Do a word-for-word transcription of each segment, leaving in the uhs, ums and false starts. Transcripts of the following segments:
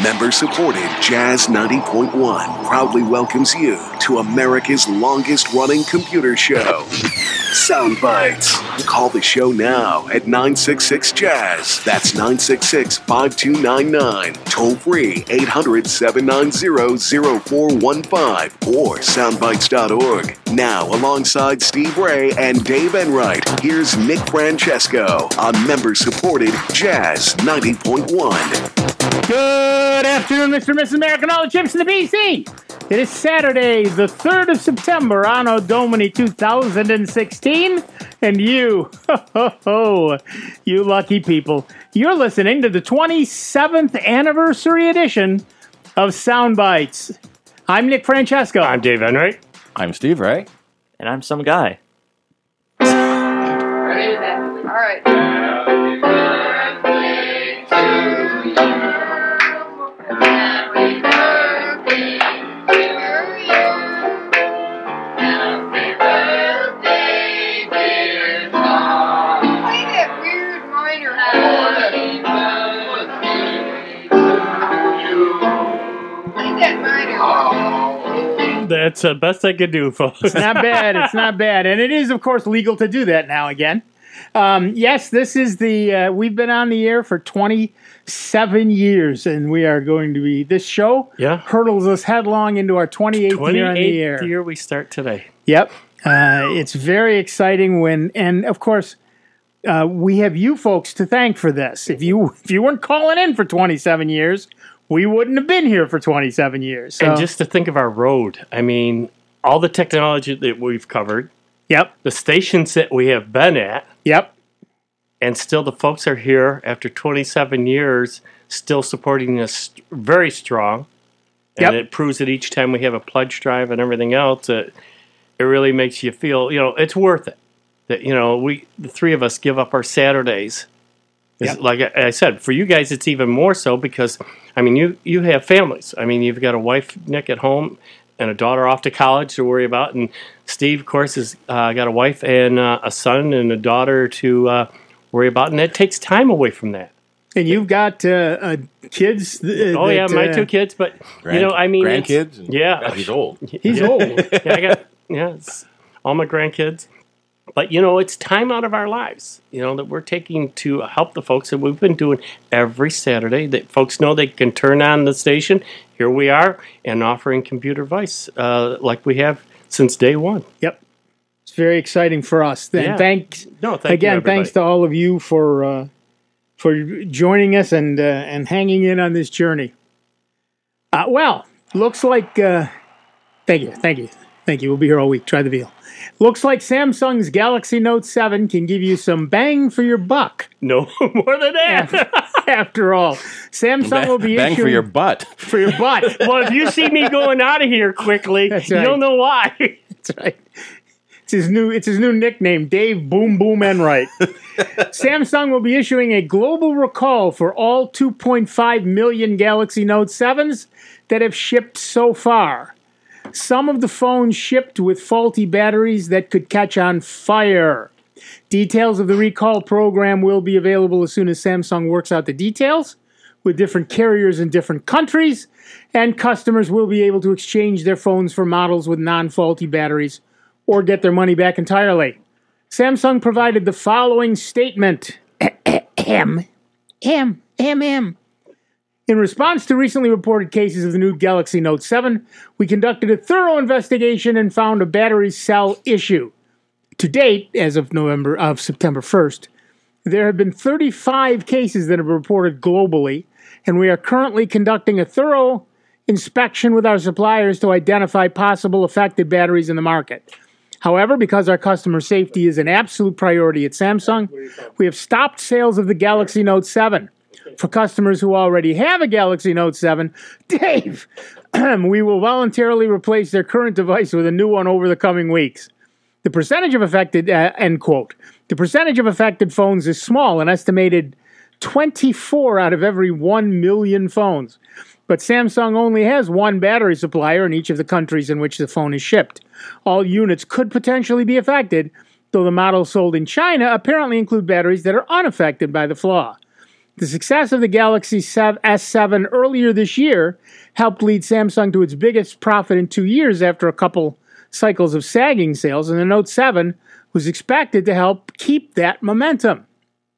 Member-supported Jazz ninety point one proudly welcomes you to America's longest-running computer show, Sound Bites. Call the show now at nine six six Jazz. That's nine six six, five two nine nine. Toll free eight hundred, seven nine zero, zero four one five or soundbites dot org. Now, alongside Steve Ray and Dave Enright, here's Nick Francesco on member-supported Jazz ninety point one. Good afternoon, Mister and Missus America, and all the chips in the B C. It is Saturday, the third of September, Anno Domini two thousand sixteen, and you, ho, ho, ho, you lucky people, you're listening to the twenty-seventh anniversary edition of Sound Bites. I'm Nick Francesco. I'm Dave Enright. I'm Steve Ray. And I'm some guy. All right. Happy birthday to you. Happy birthday to you. Happy birthday, dear Tom. Play that weird minor chord. Happy birthday to you. Play that minor chord. That's the best I could do, folks. It's not bad. It's not bad. And it is, of course, legal to do that now again. Um, yes, this is the, uh, we've been on the air for twenty-seven years, and we are going to be, this show Yeah. hurtles us headlong into our twenty-eighth, year on the air. twenty-eighth year we start today. Yep. Uh, it's very exciting when, and of course, uh, we have you folks to thank for this. If you, if you weren't calling in for twenty-seven years, we wouldn't have been here for twenty-seven years. So. And just to think of our road, I mean, all the technology that we've covered, Yep. the stations that we have been at, Yep. and still the folks are here after twenty-seven years, still supporting us very strong. And Yep. it proves that each time we have a pledge drive and everything else, it, it really makes you feel, you know, it's worth it. That, you know, we, the three of us give up our Saturdays. Yep. Like I I said, for you guys, it's even more so because, I mean, you, you have families. I mean, you've got a wife, Nick, at home and a daughter off to college to worry about. And Steve, of course, has uh, got a wife and uh, a son and a daughter to uh, worry about. And it takes time away from that. And you've got uh, uh, kids. Th- Oh, that, yeah, my uh, two kids. But, Grand, you know, I mean, it's- grandkids. And, yeah. he's old. He's yeah. old. yeah, I got, yeah, it's all my grandkids. But, you know, it's time out of our lives, you know, that we're taking to help the folks that we've been doing every Saturday. That folks know they can turn on the station. Here we are, and offering computer advice uh, like we have since day one. Yep. It's very exciting for us. Then Yeah. thanks No, thank again. you, everybody. Thanks to all of you for uh, for joining us and uh, and hanging in on this journey. Uh, well, looks like. Uh, thank you, thank you, thank you. We'll be here all week. Try the veal. Looks like Samsung's Galaxy Note seven can give you some bang for your buck. No more than that. After, after all, Samsung will be Bang issuing for your butt. for your butt. Well, if you see me going out of here quickly, That's right. you'll know why. That's right. It's his new. It's his new nickname, Dave Boom Boom Enright. Samsung will be issuing a global recall for all two point five million Galaxy Note sevens that have shipped so far. Some of the phones shipped with faulty batteries that could catch on fire. Details of the recall program will be available as soon as Samsung works out the details with different carriers in different countries, and customers will be able to exchange their phones for models with non-faulty batteries or get their money back entirely. Samsung provided the following statement. M. M. M. M. In response to recently reported cases of the new Galaxy Note seven, we conducted a thorough investigation and found a battery cell issue. To date, as of November of September first, there have been thirty-five cases that have been reported globally, and we are currently conducting a thorough inspection with our suppliers to identify possible affected batteries in the market. However, because our customer safety is an absolute priority at Samsung, we have stopped sales of the Galaxy Note seven. For customers who already have a Galaxy Note seven, Dave, we will voluntarily replace their current device with a new one over the coming weeks. The percentage of affected, uh, end quote, the percentage of affected phones is small, an estimated twenty-four out of every one million phones. But Samsung only has one battery supplier in each of the countries in which the phone is shipped. All units could potentially be affected, though the models sold in China apparently include batteries that are unaffected by the flaw. The success of the Galaxy S seven earlier this year helped lead Samsung to its biggest profit in two years after a couple cycles of sagging sales, and the Note seven was expected to help keep that momentum.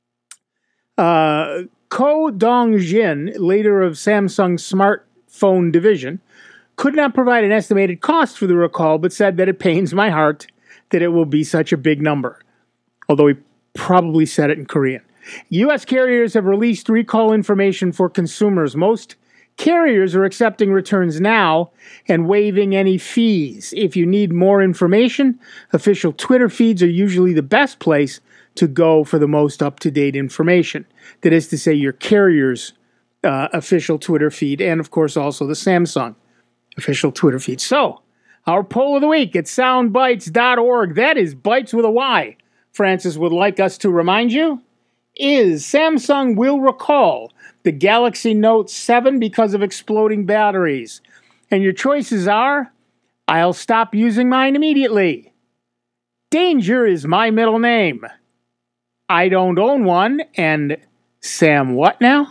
Uh, Ko Dong-jin, leader of Samsung's smartphone division, could not provide an estimated cost for the recall, but said that it pains my heart that it will be such a big number, although he probably said it in Korean. U S carriers have released recall information for consumers. Most carriers are accepting returns now and waiving any fees. If you need more information, official Twitter feeds are usually the best place to go for the most up-to-date information. That is to say, your carrier's uh, official Twitter feed, and of course also the Samsung official Twitter feed. So, our poll of the week at soundbites dot org, that is Bites with a Y, Francis would like us to remind you, is Samsung will recall the Galaxy Note seven because of exploding batteries. And your choices are, I'll stop using mine immediately. Danger is my middle name. I don't own one. And Sam what now?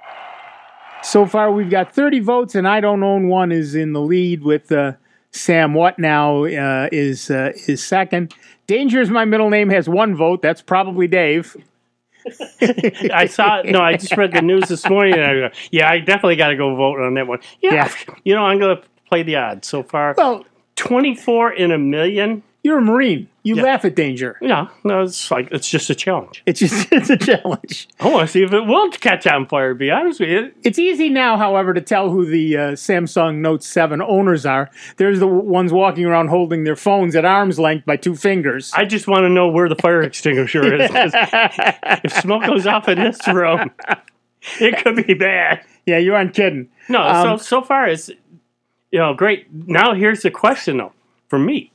So far we've got thirty votes, and I don't own one is in the lead with uh, Sam what now uh, is, uh, is second. Danger is my middle name has one vote. That's probably Dave. I saw it. No, I just read the news this morning, and I go, yeah, I definitely got to go vote on that one. Yeah, Yeah. you know, I'm going to play the odds so far. Well, twenty-four in a million. you're a Marine. You Yeah. laugh at danger. Yeah, no, it's like it's just a challenge. It's just it's a challenge. I want to see if it will catch on fire. To be honest with you, It's easy now, however, to tell who the uh, Samsung Note seven owners are. There's the ones walking around holding their phones at arm's length by two fingers. I just want to know where the fire extinguisher is. 'Cause if smoke goes off in this room, it could be bad. Yeah, you aren't kidding. No, Um, so so far it's you know great. Now here's the question though, for me.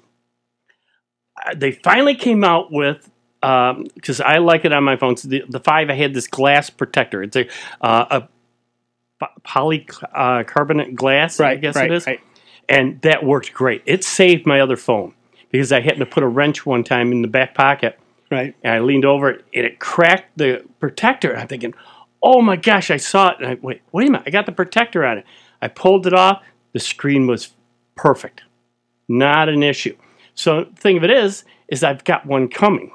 Uh, They finally came out with because I like it on my phones. The, the five I had this glass protector. It's a uh, a po- polycarbonate glass, I Right, guess right, it is, right. and that worked great. It saved my other phone because I had to put a wrench one time in the back pocket, Right. and I leaned over it, and it cracked the protector. And I'm thinking, oh my gosh, I saw it. And I wait, wait a minute, I got the protector on it. I pulled it off. The screen was perfect, not an issue. So the thing of it is, is I've got one coming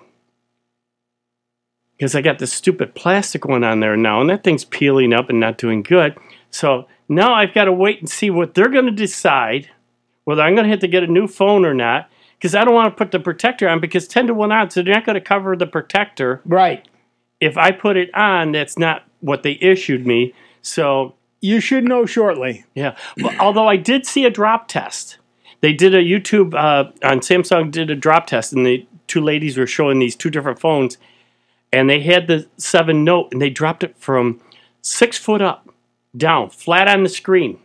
because I got this stupid plastic one on there now, and that thing's peeling up and not doing good. So now I've got to wait and see what they're going to decide, whether I'm going to have to get a new phone or not, because I don't want to put the protector on because ten to one odds, so they're not going to cover the protector. Right. If I put it on, that's not what they issued me. So, You should know shortly. yeah. Well, although I did see a drop test. They did a YouTube, uh, on Samsung did a drop test, and the two ladies were showing these two different phones, and they had the seven Note, and they dropped it from six foot up, down, flat on the screen.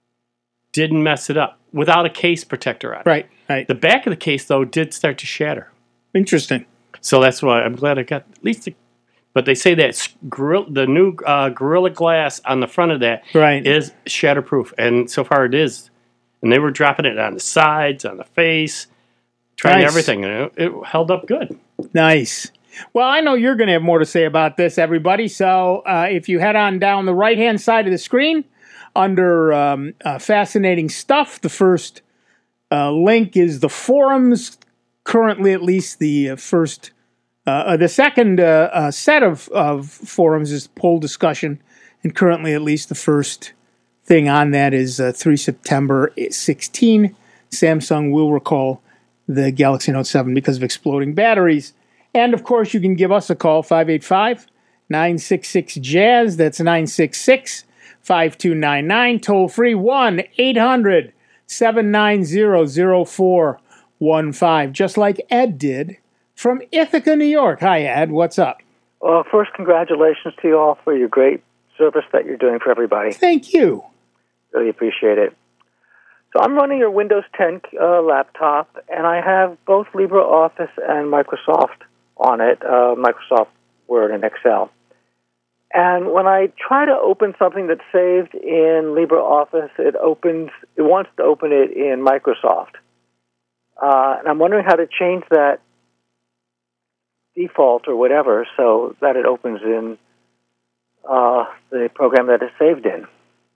Didn't mess it up, without a case protector on it. Right. Right. The back of the case, though, did start to shatter. Interesting. So that's why I'm glad I got at least. A, but they say that gorilla, the new uh, Gorilla Glass on the front of that Right. is shatterproof, and so far it is. And they were dropping it on the sides, on the face, trying Nice. everything, and it, it held up good. Nice. Well, I know you're going to have more to say about this, everybody. So uh, if you head on down the right-hand side of the screen, under um, uh, Fascinating Stuff, the first uh, link is the forums. Currently, at least, the uh, first, uh, uh, the second uh, uh, set of, of forums is poll discussion. And currently, at least, the first thing on that is uh, three September sixteenth. Samsung will recall the Galaxy Note seven because of exploding batteries. And, of course, you can give us a call, five eight five, nine six six, jazz. That's nine six six, five two nine nine. Toll free, one eight hundred, seven nine zero, zero four one five. Just like Ed did from Ithaca, New York. Hi, Ed. What's up? Well, first, congratulations to you all for your great service that you're doing for everybody. Thank you. Really appreciate it. So I'm running your Windows ten uh, laptop, and I have both LibreOffice and Microsoft on it, uh, Microsoft Word and Excel. And when I try to open something that's saved in LibreOffice, it opens. It wants to open it in Microsoft. Uh, and I'm wondering how to change that default or whatever so that it opens in uh, the program that it's saved in.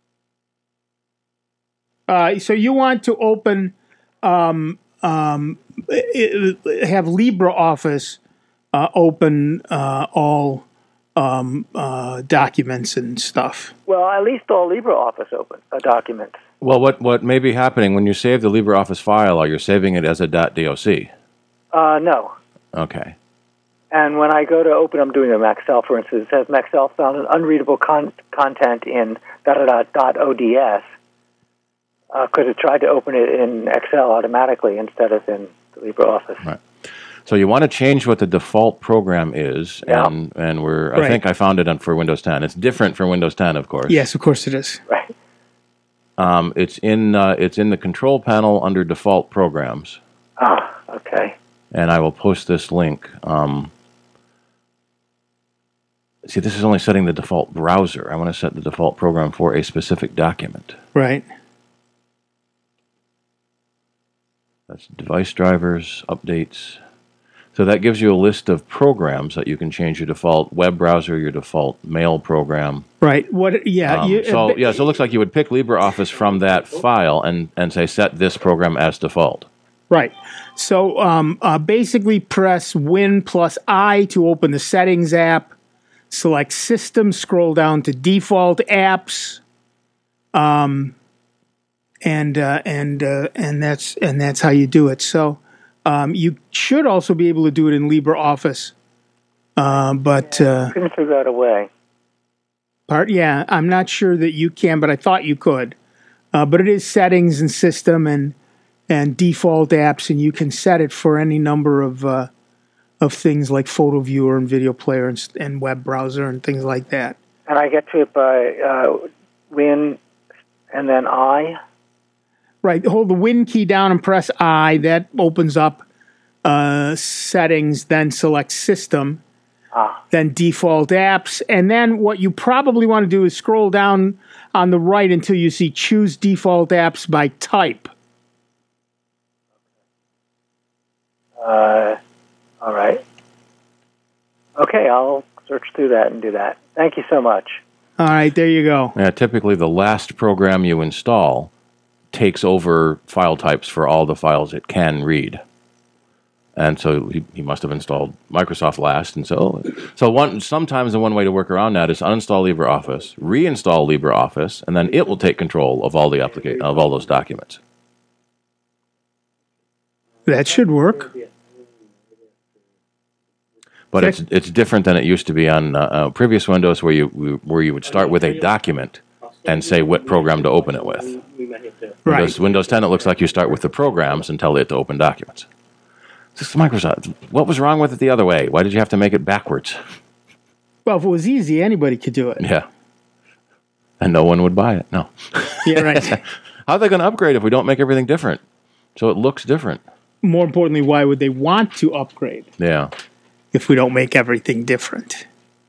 Uh, so you want to open, um, um, it, have LibreOffice uh, open uh, all um, uh, documents and stuff. Well, at least all LibreOffice open uh, documents. Well, what, what may be happening when you save the LibreOffice file, are you saving it as a .doc? Uh, no. Okay. And when I go to open, I'm doing a Maxell, for instance, it says Maxell found an unreadable con- content in .ods, because uh, it tried to open it in Excel automatically instead of in the LibreOffice. Right. So you want to change what the default program is, Yeah. and and we're I Right. think I found it on, for Windows ten. It's different for Windows ten, of course. Yes, of course it is. Right. Um, it's in uh, it's in the control panel under default programs, Ah, okay. and I will post this link. Um, see, this is only setting the default browser. I want to set the default program for a specific document. Right. That's device drivers, updates. So that gives you a list of programs that you can change your default web browser, your default mail program. Right. What? Yeah. Um, you, so yeah, so it looks like you would pick LibreOffice from that file and, and say set this program as default. Right. So um, uh, basically press Win plus I to open the Settings app. Select System, scroll down to Default Apps. Um, and uh, and uh, and that's and that's how you do it. So um, you should also be able to do it in LibreOffice. Uh, but uh, Couldn't figure out a way. part, yeah, I'm not sure that you can, but I thought you could. Uh, but it is Settings and System and and Default Apps, and you can set it for any number of uh, of things like Photo Viewer and Video Player and, and web browser and things like that. And I get to it by uh, Win and then I. Right, hold the Win key down and press I. That opens up uh, Settings, then select System, Ah. then Default Apps, and then what you probably want to do is scroll down on the right until you see Choose Default Apps by Type. Uh, all right. Okay, I'll search through that and do that. Thank you so much. All right, there you go. Yeah, typically the last program you install takes over file types for all the files it can read. And so he, he must have installed Microsoft last. And so so one sometimes the one way to work around that is uninstall LibreOffice, reinstall LibreOffice, and then it will take control of all the applica- of all those documents. That should work. But it's it's different than it used to be on uh, uh, previous Windows, where you where you would start with a document and say what program to open it with. Right. Windows, Windows ten, it looks like you start with the programs and tell it to open documents. This is Microsoft. What was wrong with it the other way? Why did you have to make it backwards? Well, if it was easy, anybody could do it. Yeah. And no one would buy it. No. Yeah, right. How are they going to upgrade if we don't make everything different? So it looks different. More importantly, why would they want to upgrade Yeah. if we don't make everything different?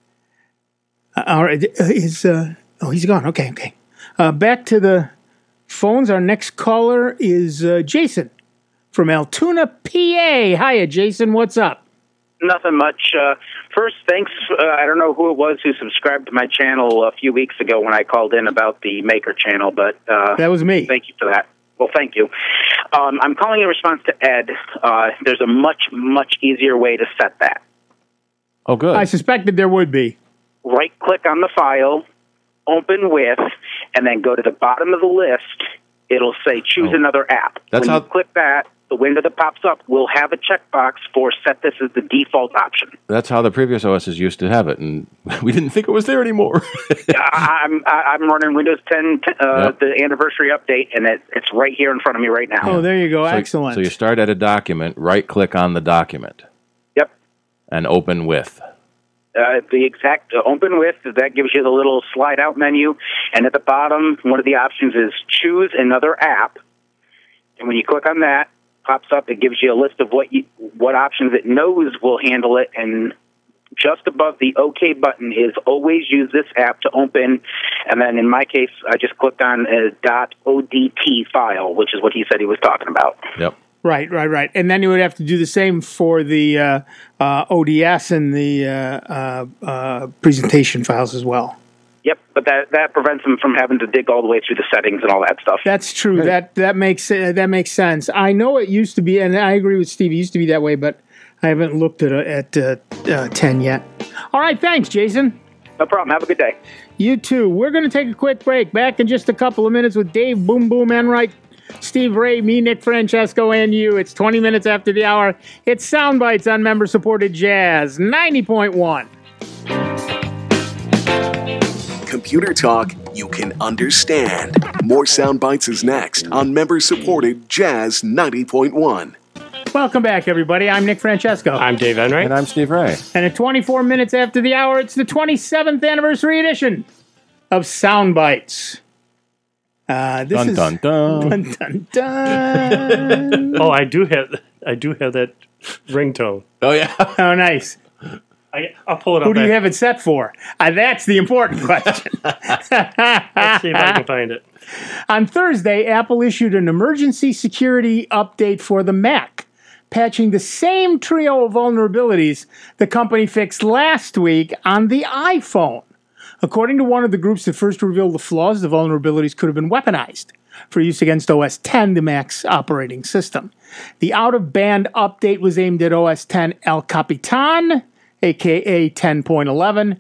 Uh, all right, uh, is uh, oh, he's gone. Okay, okay. Uh, back to the phones. Our next caller is uh, Jason from Altoona, P A. Hiya, Jason. What's up? Nothing much. Uh, first, thanks. Uh, I don't know who it was who subscribed to my channel a few weeks ago when I called in about the Maker channel, but uh, That was me. thank you for that. Well, thank you. Um, I'm calling in response to Ed. Uh, there's a much, much easier way to set that. Oh, good. I suspected there would be. Right-click on the file, open with, and then go to the bottom of the list. It'll say choose Oh. another app. That's when how- you click that, the window that pops up will have a checkbox for set this as the default option. That's how the previous O Ss used to have it, and we didn't think it was there anymore. I'm I'm running Windows ten, uh, Yep. the anniversary update, and it, it's right here in front of me right now. Oh, there you go. So- Excellent. So you start at a document, right-click on the document, Yep. and open with. Uh, the exact uh, open with, that gives you the little slide out menu, and at the bottom, one of the options is choose another app. And when you click on that, pops up, it gives you a list of what you, what options it knows will handle it, and just above the OK button is always use this app to open, and then in my case, I just clicked on a .odt file, which is what he said he was talking about. Yep. Right, right, right. And then you would have to do the same for the uh, uh, O D S and the uh, uh, uh, presentation files as well. Yep, but that, that prevents them from having to dig all the way through the settings and all that stuff. That's true. That that makes uh, that makes sense. I know it used to be, and I agree with Steve. It used to be that way, but I haven't looked at uh, at uh, uh, ten yet. All right, thanks, Jason. No problem. Have a good day. You too. We're going to take a quick break. Back in just a couple of minutes with Dave Boom Boom Enright, Steve Ray, me, Nick Francesco, and you. It's twenty minutes after the hour. It's Soundbites on member-supported Jazz ninety point one. Computer talk you can understand. More Sound Bites is next on member-supported Jazz ninety point one. Welcome back, everybody. I'm Nick Francesco. I'm Dave Enright. And I'm Steve Ray. And at twenty-four minutes after the hour, it's the twenty-seventh anniversary edition of Sound Bites. Uh, this dun, is dun, dun. dun dun dun. Oh, I do have I do have that ringtone. Oh, yeah. Oh, nice. I, I'll pull it up. Who do you back. have it set for? Uh, that's the important question. Let's see if I can find it. On Thursday, Apple issued an emergency security update for the Mac, patching the same trio of vulnerabilities the company fixed last week on the iPhone. According to one of the groups that first revealed the flaws, the vulnerabilities could have been weaponized for use against O S ten, the Mac's operating system. The out-of-band update was aimed at O S ten El Capitan, a k a ten point eleven,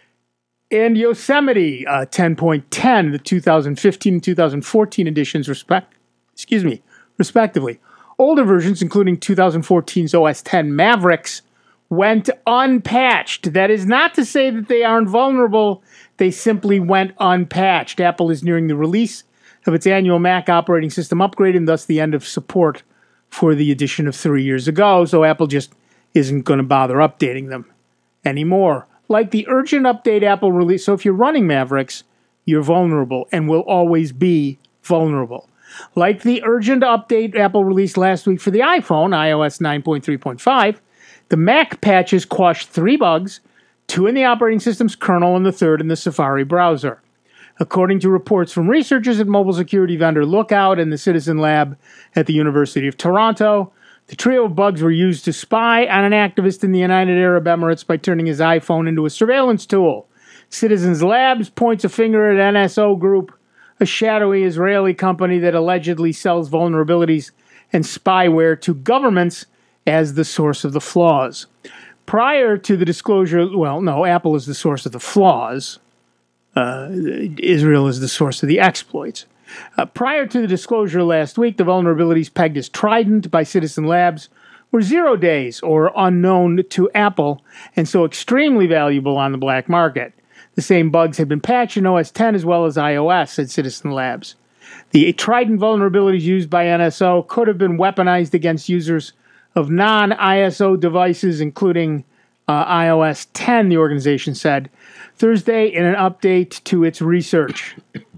and Yosemite uh, ten point ten, the two thousand fifteen and two thousand fourteen editions, respect, excuse me, respectively. Older versions, including twenty fourteen's O S ten Mavericks, went unpatched. That is not to say that they aren't vulnerable. They simply went unpatched. Apple is nearing the release of its annual Mac operating system upgrade and thus the end of support for the edition of three years ago. So Apple just isn't going to bother updating them anymore. Like the urgent update Apple released. So if you're running Mavericks, you're vulnerable and will always be vulnerable. Like the urgent update Apple released last week for the iPhone, i O S nine point three point five, the Mac patches quashed three bugs, two in the operating system's kernel and the third in the Safari browser. According to reports from researchers at mobile security vendor Lookout and the Citizen Lab at the University of Toronto, the trio of bugs were used to spy on an activist in the United Arab Emirates by turning his iPhone into a surveillance tool. Citizens Labs points a finger at N S O Group, a shadowy Israeli company that allegedly sells vulnerabilities and spyware to governments, as the source of the flaws. Prior to the disclosure, well, no, Apple is the source of the flaws. Uh, Israel is the source of the exploits. Uh, prior to the disclosure last week, the vulnerabilities pegged as Trident by Citizen Labs were zero days or unknown to Apple, and so extremely valuable on the black market. The same bugs had been patched in O S ten as well as iOS, said Citizen Labs. The Trident vulnerabilities used by N S O could have been weaponized against users of non-I S O devices, including uh, i O S ten, the organization said Thursday in an update to its research.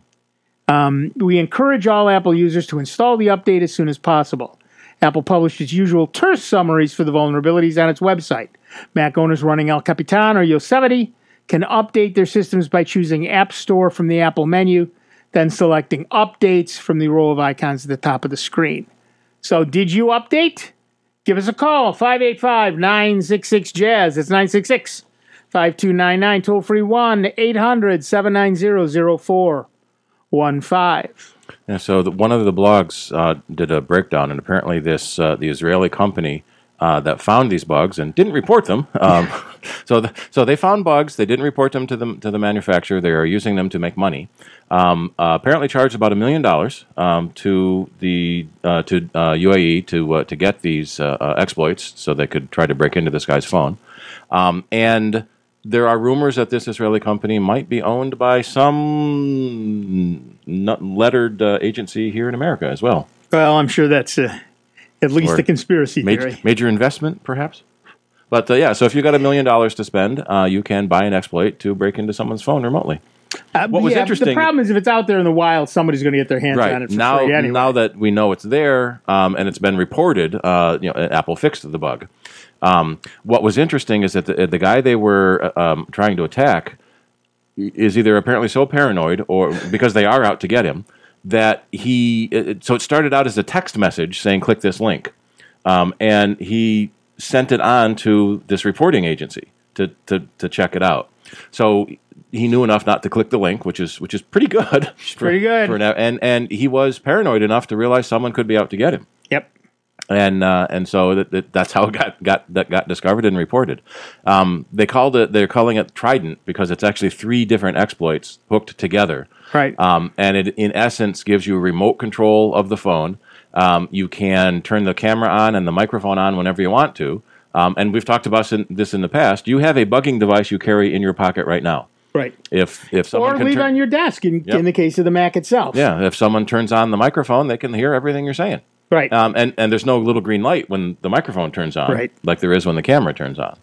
Um, we encourage all Apple users to install the update as soon as possible. Apple published its usual terse summaries for the vulnerabilities on its website. Mac owners running El Capitan or Yosemite can update their systems by choosing App Store from the Apple menu, then selecting Updates from the row of icons at the top of the screen. So, did you update? Give us a call, five eight five, nine six six, Jazz. That's nine six six, five two nine nine. Toll free one eight hundred, seven nine zero, zero four one five. Yeah, so the, one of the blogs uh, did a breakdown, and apparently this uh, the Israeli company uh, that found these bugs and didn't report them. Um, so, the, so they found bugs. They didn't report them to the to the manufacturer. They are using them to make money. Um, uh, apparently, charged about a million dollars um, to the uh, to uh, U A E to uh, to get these uh, uh, exploits, so they could try to break into this guy's phone. Um, and there are rumors that this Israeli company might be owned by some lettered uh, agency here in America as well. Well, I'm sure that's uh, at least Or a conspiracy major, theory. major investment, perhaps. But uh, yeah, so if you got a million dollars to spend, uh, you can buy an exploit to break into someone's phone remotely. Uh, What was yeah, interesting- The problem is if it's out there in the wild, somebody's going to get their hands Right on it for now, free anyway. now that we know it's there um, and it's been reported, uh, you know, Apple fixed the bug. Um, what was interesting is that the, the guy they were uh, um, trying to attack is either apparently so paranoid, or because they are out to get him, that he. It, so it started out as a text message saying, "Click this link," um, and he sent it on to this reporting agency to to to check it out. So he knew enough not to click the link, which is which is pretty good. For, pretty good. For now, and and he was paranoid enough to realize someone could be out to get him. Yep. And uh, and so that, that, that's how it got got that got discovered and reported. Um, they called it. They're calling it Trident because it's actually three different exploits hooked together. Right. Um, and it, in essence, gives you remote control of the phone. Um, you can turn the camera on and the microphone on whenever you want to. Um, and we've talked about this in the past. You have a bugging device you carry in your pocket right now. Right. If if someone or can leave turn, on your desk in, Yep. in the case of the Mac itself. yeah, if someone turns on the microphone, they can hear everything you're saying. Right. Um, and, and there's no little green light when the microphone turns on, Right. like there is when the camera turns on.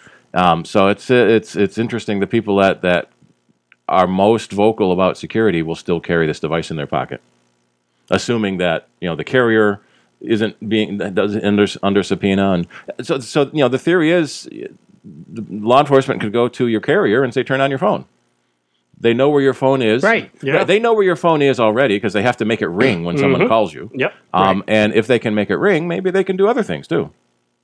Um, so it's it's it's interesting. The people that, that are most vocal about security will still carry this device in their pocket, assuming that you know the carrier isn't being doesn't under under subpoena. And so so you know the theory is the law enforcement could go to your carrier and say turn on your phone. They know where your phone is. Right. Yeah. They know where your phone is already because they have to make it ring when someone calls you. Yep. Um, Right. And if they can make it ring, maybe they can do other things too.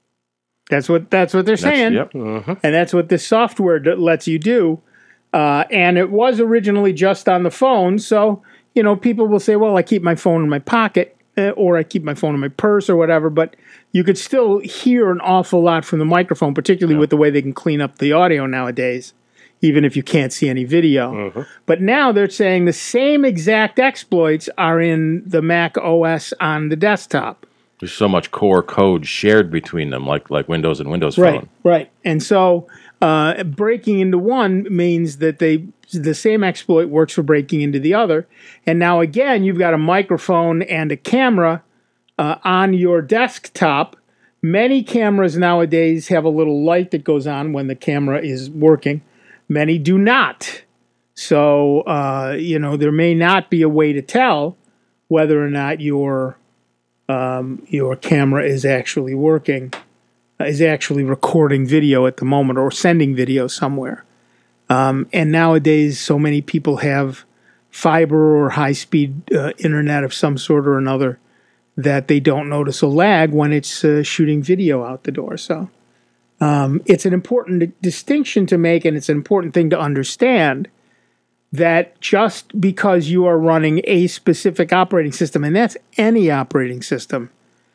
That's what that's what they're That's- saying. Yep. And that's what this software d- lets you do. Uh, and it was originally just on the phone. So, you know, people will say, well, I keep my phone in my pocket uh, or I keep my phone in my purse or whatever. But you could still hear an awful lot from the microphone, particularly with the way they can clean up the audio nowadays, even if you can't see any video. But now they're saying the same exact exploits are in the Mac O S on the desktop. There's so much core code shared between them, like like Windows and Windows Right, Phone. right. And so uh, breaking into one means that they the same exploit works for breaking into the other. And now again, you've got a microphone and a camera uh, on your desktop. Many cameras nowadays have a little light that goes on when the camera is working. Many do not. So, uh, you know, there may not be a way to tell whether or not your um, your camera is actually working. Is actually recording video at the moment or sending video somewhere. Um, and nowadays, so many people have fiber or high-speed uh, internet of some sort or another that they don't notice a lag when it's uh, shooting video out the door. So um, it's an important d- distinction to make, and it's an important thing to understand that just because you are running a specific operating system, and that's any operating system,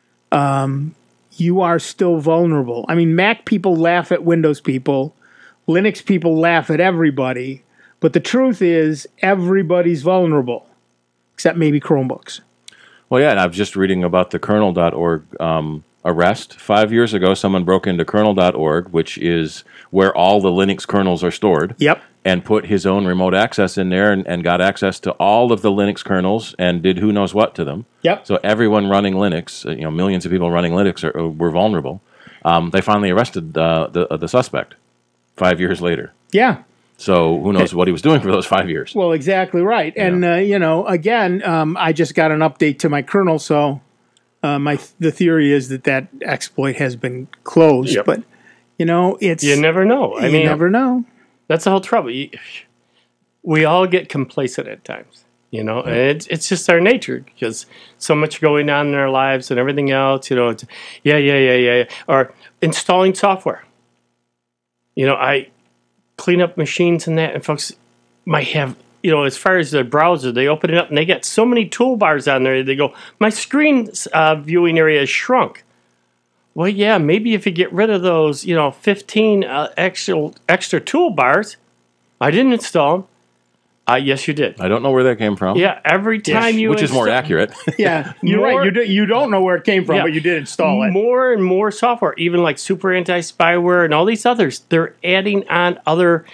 um, you are still vulnerable. I mean, Mac people laugh at Windows people. Linux people laugh at everybody. But the truth is, everybody's vulnerable, except maybe Chromebooks. Well, yeah, and I was just reading about the kernel dot org um, arrest. Five years ago, someone broke into kernel dot org, which is where all the Linux kernels are stored. Yep. And put his own remote access in there and, and got access to all of the Linux kernels and did who knows what to them. Yep. So everyone running Linux, uh, you know, millions of people running Linux are, were vulnerable. Um, they finally arrested uh, the uh, the suspect five years later. Yeah. So who knows what he was doing for those five years? Well, exactly right. And, uh, you know, again, um, I just got an update to my kernel, so uh, my the theory is that that exploit has been closed. Yep. But, you know, it's... You never know. I you mean, never know. that's the whole trouble. You, we all get complacent at times, you know, and it's, it's just our nature because so much going on in our lives and everything else, you know, it's, yeah, yeah, yeah, yeah, yeah. Or installing software. You know, I clean up machines and that, and folks might have, you know, as far as their browser, they open it up and they got so many toolbars on there. They go, my screen uh, viewing area is shrunk. Well, yeah, maybe if you get rid of those, you know, fifteen uh, extra extra toolbars, I didn't install them. Uh, yes, you did. I don't know where that came from. Yeah, every time you Which is more install- accurate. Yeah, you're More- right. You, do, you don't know where it came from, Yeah. but you did install it. More and more software, even like super anti-spyware and all these others, they're adding on other,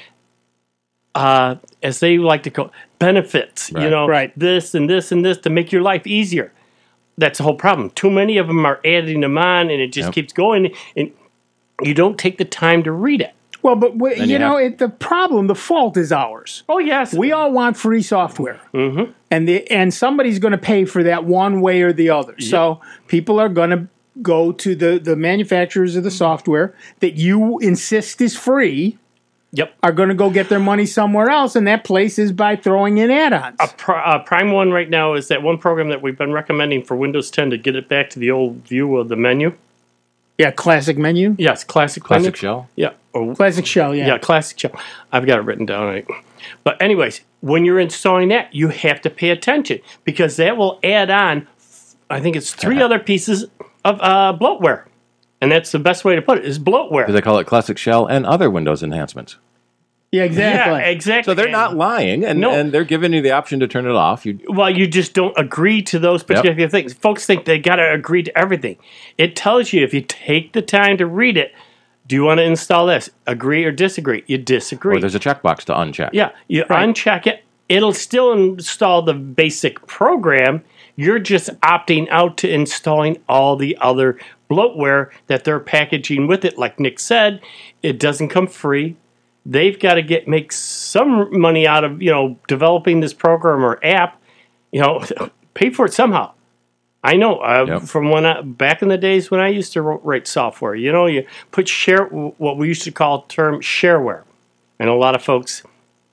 uh, as they like to call, benefits. You Right. know, Right. this and this and this to make your life easier. That's the whole problem. Too many of them are adding them on, and it just Yep. keeps going, and you don't take the time to read it. Well, but we, you, you know, have- it, the problem, the fault is ours. Oh yes, We all want free software, mm-hmm. and the and somebody's going to pay for that one way or the other. So people are going to go to the the manufacturers of the software that you insist is free. Yep. Are going to go get their money somewhere else, and that place is by throwing in add-ons. Pri- uh, Prime One right now is that one program that we've been recommending for Windows ten to get it back to the old view of the menu. Yeah, classic menu. Yes, classic Classic menu. shell. Yeah. Or, Classic shell, yeah. yeah, classic shell. I've got it written down. Right. But anyways, when you're installing that, you have to pay attention because that will add on, I think it's three other pieces of uh, bloatware. And that's the best way to put it, is bloatware. They call it classic shell and other Windows enhancements. Yeah, exactly. Yeah, exactly. So they're not lying, and, No. and they're giving you the option to turn it off. You, Well, you just don't agree to those particular things. Folks think they got to agree to everything. It tells you if you take the time to read it, do you want to install this? Agree or disagree? You disagree. or there's a checkbox to uncheck. Yeah, you Right. uncheck it. It'll still install the basic program. You're just opting out to installing all the other bloatware that they're packaging with it. Like Nick said, it doesn't come free. They've got to get make some money out of, you know, developing this program or app. You know, pay for it somehow. I know uh, Yep. from when I, back in the days when I used to write software. You know, you put share what we used to call term shareware, and a lot of folks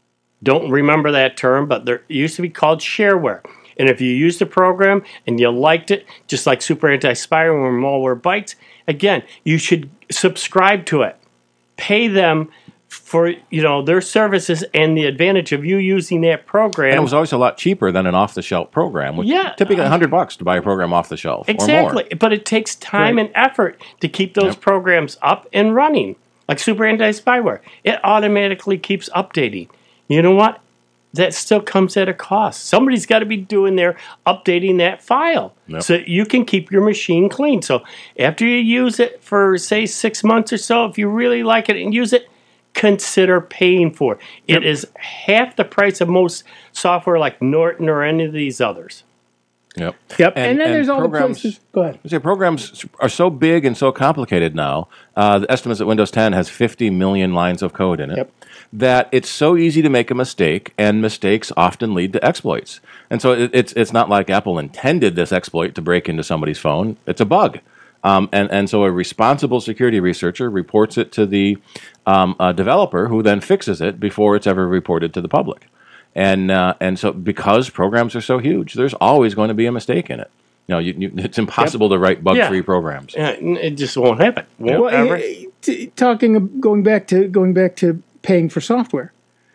don't remember that term, but there it used to be called shareware. And if you used the program and you liked it, just like Super Anti-Spyware or Malwarebytes, again, you should subscribe to it. Pay them for, you know, their services and the advantage of you using that program. And it was always a lot cheaper than an off-the-shelf program. Which Yeah. typically one hundred bucks to buy a program off the shelf or Exactly. more. But it takes time Right. and effort to keep those Yep. programs up and running. Like Super Anti-Spyware. It automatically keeps updating. You know what? That still comes at a cost. Somebody's got to be doing their updating that file Yep. so you can keep your machine clean. So after you use it for, say, six months or so, if you really like it and use it, consider paying for it. It is half the price of most software like Norton or any of these others. Yep. Yep. And, then there's all the programs- places. Go ahead. I say programs are so big and so complicated now. Uh, the estimates that Windows ten has fifty million lines of code in it. Yep. That it's so easy to make a mistake, and mistakes often lead to exploits. And so it, it's it's not like Apple intended this exploit to break into somebody's phone. It's a bug. Um, and, and so a responsible security researcher reports it to the um, uh, developer, who then fixes it before it's ever reported to the public. And uh, and so because programs are so huge, there's always going to be a mistake in it. You know, you, you, it's impossible to write bug-free Yeah. programs. Yeah, it just won't happen. Won't Well, ever. eh, t- talking going back to going back to paying for software.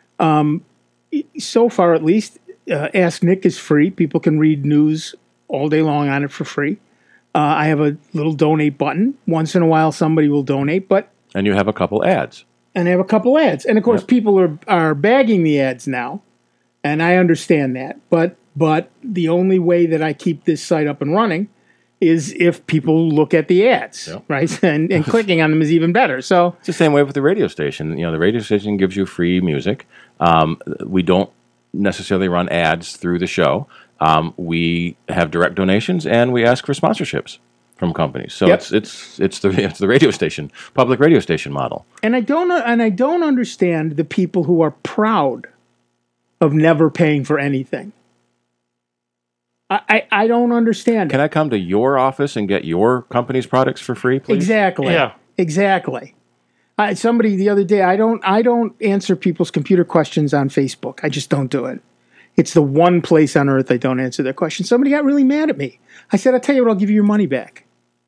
Um, so far, at least, uh, Ask Nick is free. People can read news all day long on it for free. Uh, I have a little donate button. Once in a while, somebody will donate, but And you have a couple ads. and I have a couple ads. And of course, Yep. people are are bagging the ads now, and I understand that. But but the only way that I keep this site up and running is if people look at the ads, Yep. right? And and clicking on them is even better. So It's the same way with the radio station. You know, the radio station gives you free music. Um, we don't necessarily run ads through the show. Um, we have direct donations, and we ask for sponsorships from companies. So Yep. it's it's it's the it's the radio station, public radio station model. and I don't and I don't understand the people who are proud of never paying for anything. I I, I don't understand Can it. I come to your office and get your company's products for free, please? Exactly. Yeah. Exactly. I, somebody the other day, I don't I don't answer people's computer questions on Facebook. I just don't do it. It's the one place on earth I don't answer their questions. Somebody got really mad at me. I said, I'll tell you what, I'll give you your money back.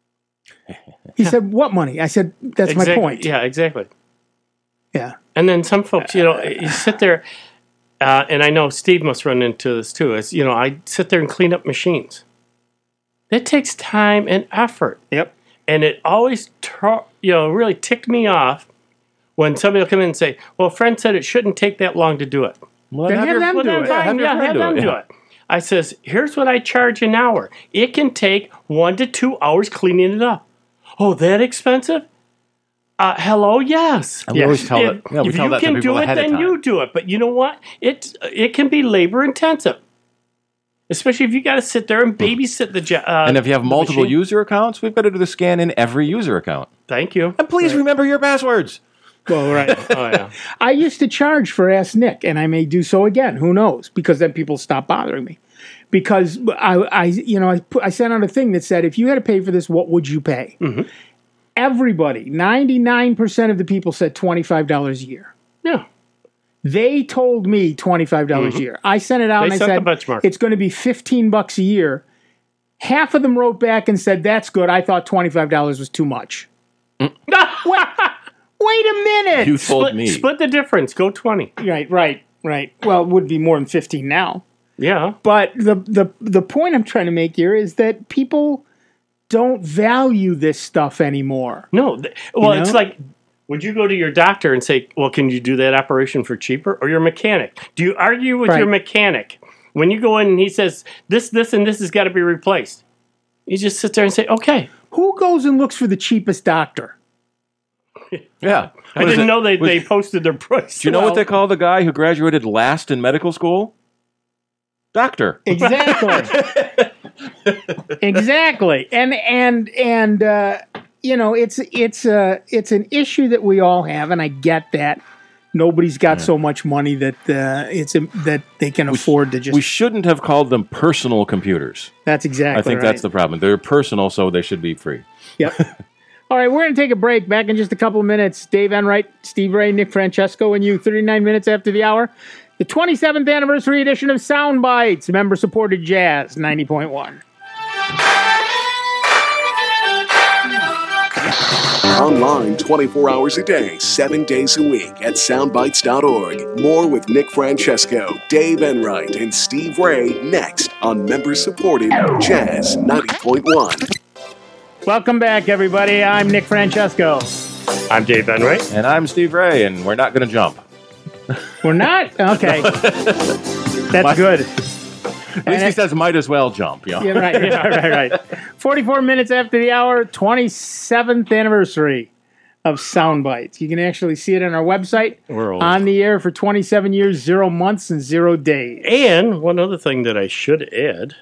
He said, what money? I said, that's Exactly. my point. Yeah, exactly. Yeah. And then some folks, you know, you sit there, uh, and I know Steve must run into this too. Is you know, I sit there and clean up machines. That takes time and effort, Yep. and it always, tr- you know, really ticked me off when somebody will come in and say, "Well, a friend said it shouldn't take that long to do it." Well, Then have your- them Well, do then it. fine, have your yeah, friend have do them it, do yeah. it. I says, "Here's what I charge an hour. It can take one to two hours cleaning it up." Oh, that expensive? Uh, hello, yes. And we always tell If, that. Yeah, we if tell you that to can people do it, ahead of then time. you do it. But you know what? It it can be labor intensive, especially if you got to sit there and babysit the job. Uh, And if you have the multiple machine. user accounts, we've got to do the scan in every user account. Thank you. And please remember your passwords. Well, right. Oh yeah. I used to charge for Ask Nick, and I may do so again. Who knows? Because then people stop bothering me. Because I, I you know, I, put, I sent out a thing that said, if you had to pay for this, what would you pay? Mm-hmm. Everybody, ninety-nine percent of the people said twenty-five dollars a year. Yeah. They told me twenty-five dollars a year. I sent it out Mm-hmm. They and I set said, the benchmark. it's going to be fifteen bucks a year. Half of them wrote back and said, that's good. I thought twenty-five dollars was too much. Wait, wait a minute. You told split, me. split the difference. Go twenty. Right, right, right. Well, it would be more than fifteen now. Yeah. But the the the point I'm trying to make here is that people don't value this stuff anymore. No. Th- well, You it's know? like, would you go to your doctor and say, well, can you do that operation for cheaper? Or your mechanic? Do you argue with Right. your mechanic? When you go in and he says, this, this, and this has got to be replaced. You just sit there and say, okay. Who goes and looks for the cheapest doctor? Yeah. I What is didn't it? know they, Was- they posted their price. Do you know what they call the guy who graduated last in medical school? Doctor. Exactly. Exactly. And and and uh, you know, it's it's uh, it's an issue that we all have, and I get that. Nobody's got so much money that uh, it's a, that they can afford to just. We shouldn't have called them personal computers. That's exactly. I think right. that's the problem. They're personal, so they should be free. Yep. All right, we're going to take a break. Back in just a couple of minutes. Dave Enright, Steve Ray, Nick Francesco, and you. thirty-nine minutes after the hour. The twenty-seventh anniversary edition of Sound Bites, member-supported jazz, ninety point one. Online twenty-four hours a day, seven days a week at soundbites dot org. More with Nick Francesco, Dave Enright, and Steve Ray next on member-supported Jazz ninety point one. Welcome back, everybody. I'm Nick Francesco. I'm Dave Enright. And I'm Steve Ray, and we're not going to jump. We're not? Okay. That's My- good. At least he says might as well jump. You know? Yeah, right, yeah, right, right. forty-four minutes after the hour, twenty-seventh anniversary of Sound Bites. You can actually see it on our website. We're old. On the air for twenty-seven years, zero months, and zero days. And one other thing that I should add,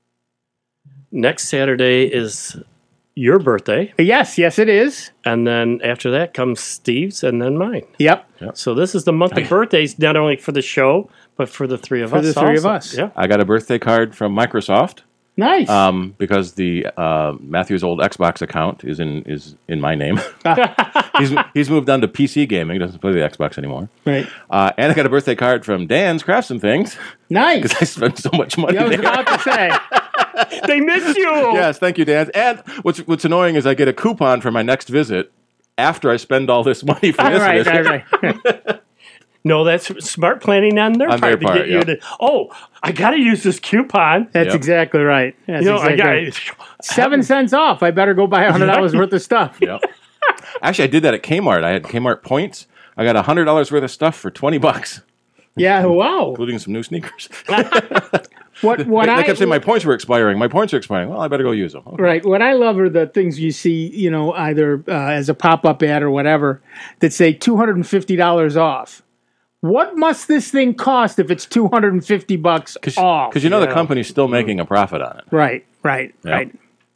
next Saturday is your birthday, Yes, yes, it is. and then after that comes Steve's, and then mine. Yep. So this is the month of birthdays, not only for the show, but for the three of For us. the three of also. us. Yeah. I got a birthday card from Microsoft Nice. um, because the uh, Matthew's old Xbox account is in is in my name. he's he's moved on to P C gaming. Doesn't play the Xbox anymore. right. Uh, and I got a birthday card from Dan's Crafts and Things Nice. because I spent so much money I was there. about to say. They miss you. Yes, thank you, Dan. And what's what's annoying is I get a coupon for my next visit after I spend all this money for this right, visit. right, right. No, that's smart planning on their On part their to part, get you yeah. to. Oh, I got to use this coupon. That's Yep. exactly right. That's you know, exactly I right. got Seven cents off. I better go buy one hundred dollars worth of stuff. Yep. Actually, I did that at Kmart. I had Kmart points. I got one hundred dollars worth of stuff for twenty bucks, Yeah, wow. including some new sneakers. What, what they, I they kept saying my points were expiring. My points are expiring. Well, I better go use them. Okay. Right. What I love are the things you see, you know, either uh, as a pop-up ad or whatever, that say two hundred fifty dollars off. What must this thing cost if it's two hundred fifty bucks off? Because you know the Yeah. company's still making a profit on it. Right, right, Yeah. right.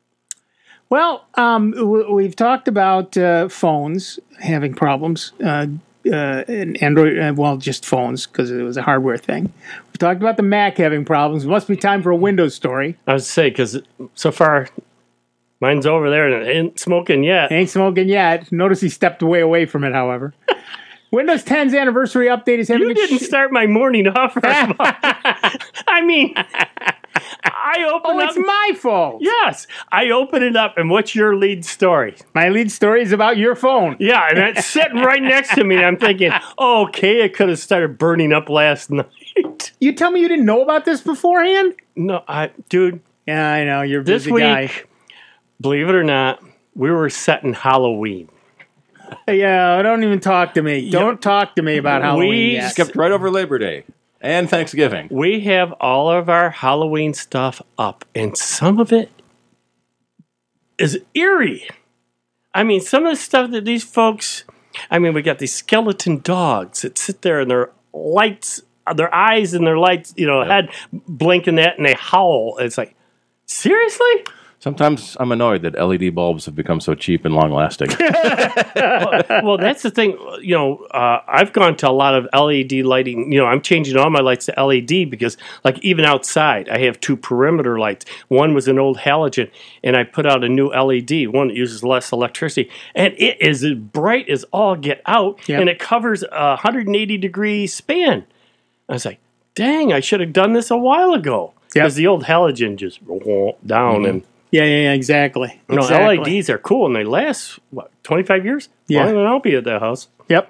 Well, um, w- we've talked about uh, phones having problems, uh, uh, and Android, uh, well, just phones because it was a hardware thing. We've talked about the Mac having problems. It must be time for a Windows story. I was say because so far, mine's over there and it ain't smoking yet. Ain't smoking yet. Notice he stepped way away from it, however. Windows ten's anniversary update is having You a didn't sh- start my morning off. First of all. I mean, I opened Oh, up. it's my fault. Yes, I open it up, and what's your lead story? My lead story is about your phone. Yeah, and it's sitting right next to me, and I'm thinking, oh, okay, it could have started burning up last night. You tell me you didn't know about this beforehand? No, I, dude, Yeah, I know. You're a this busy week, guy. believe it or not, we were setting Halloween. Yeah, don't even talk to me. Don't talk to me about Halloween We yet. Skipped right over Labor Day and Thanksgiving. We have all of our Halloween stuff up, and some of it is eerie. I mean, some of the stuff that these folks, I mean, we got these skeleton dogs that sit there and their lights, their eyes and their lights, you know, head blinking that and they howl. It's like, seriously? Sometimes I'm annoyed that L E D bulbs have become so cheap and long lasting. Well, that's the thing. You know, uh, I've gone to a lot of L E D lighting. You know, I'm changing all my lights to L E D because, like, even outside, I have two perimeter lights. One was an old halogen, and I put out a new L E D, one that uses less electricity, and it is as bright as all get out, Yep. and it covers a one hundred eighty degree span. I was like, dang, I should have done this a while ago. Yep. Because the old halogen just down and Yeah, yeah, yeah, exactly. you know, exactly. L E Ds are cool and they last what twenty-five years? Yeah. Longer than I'll be at that house. Yep.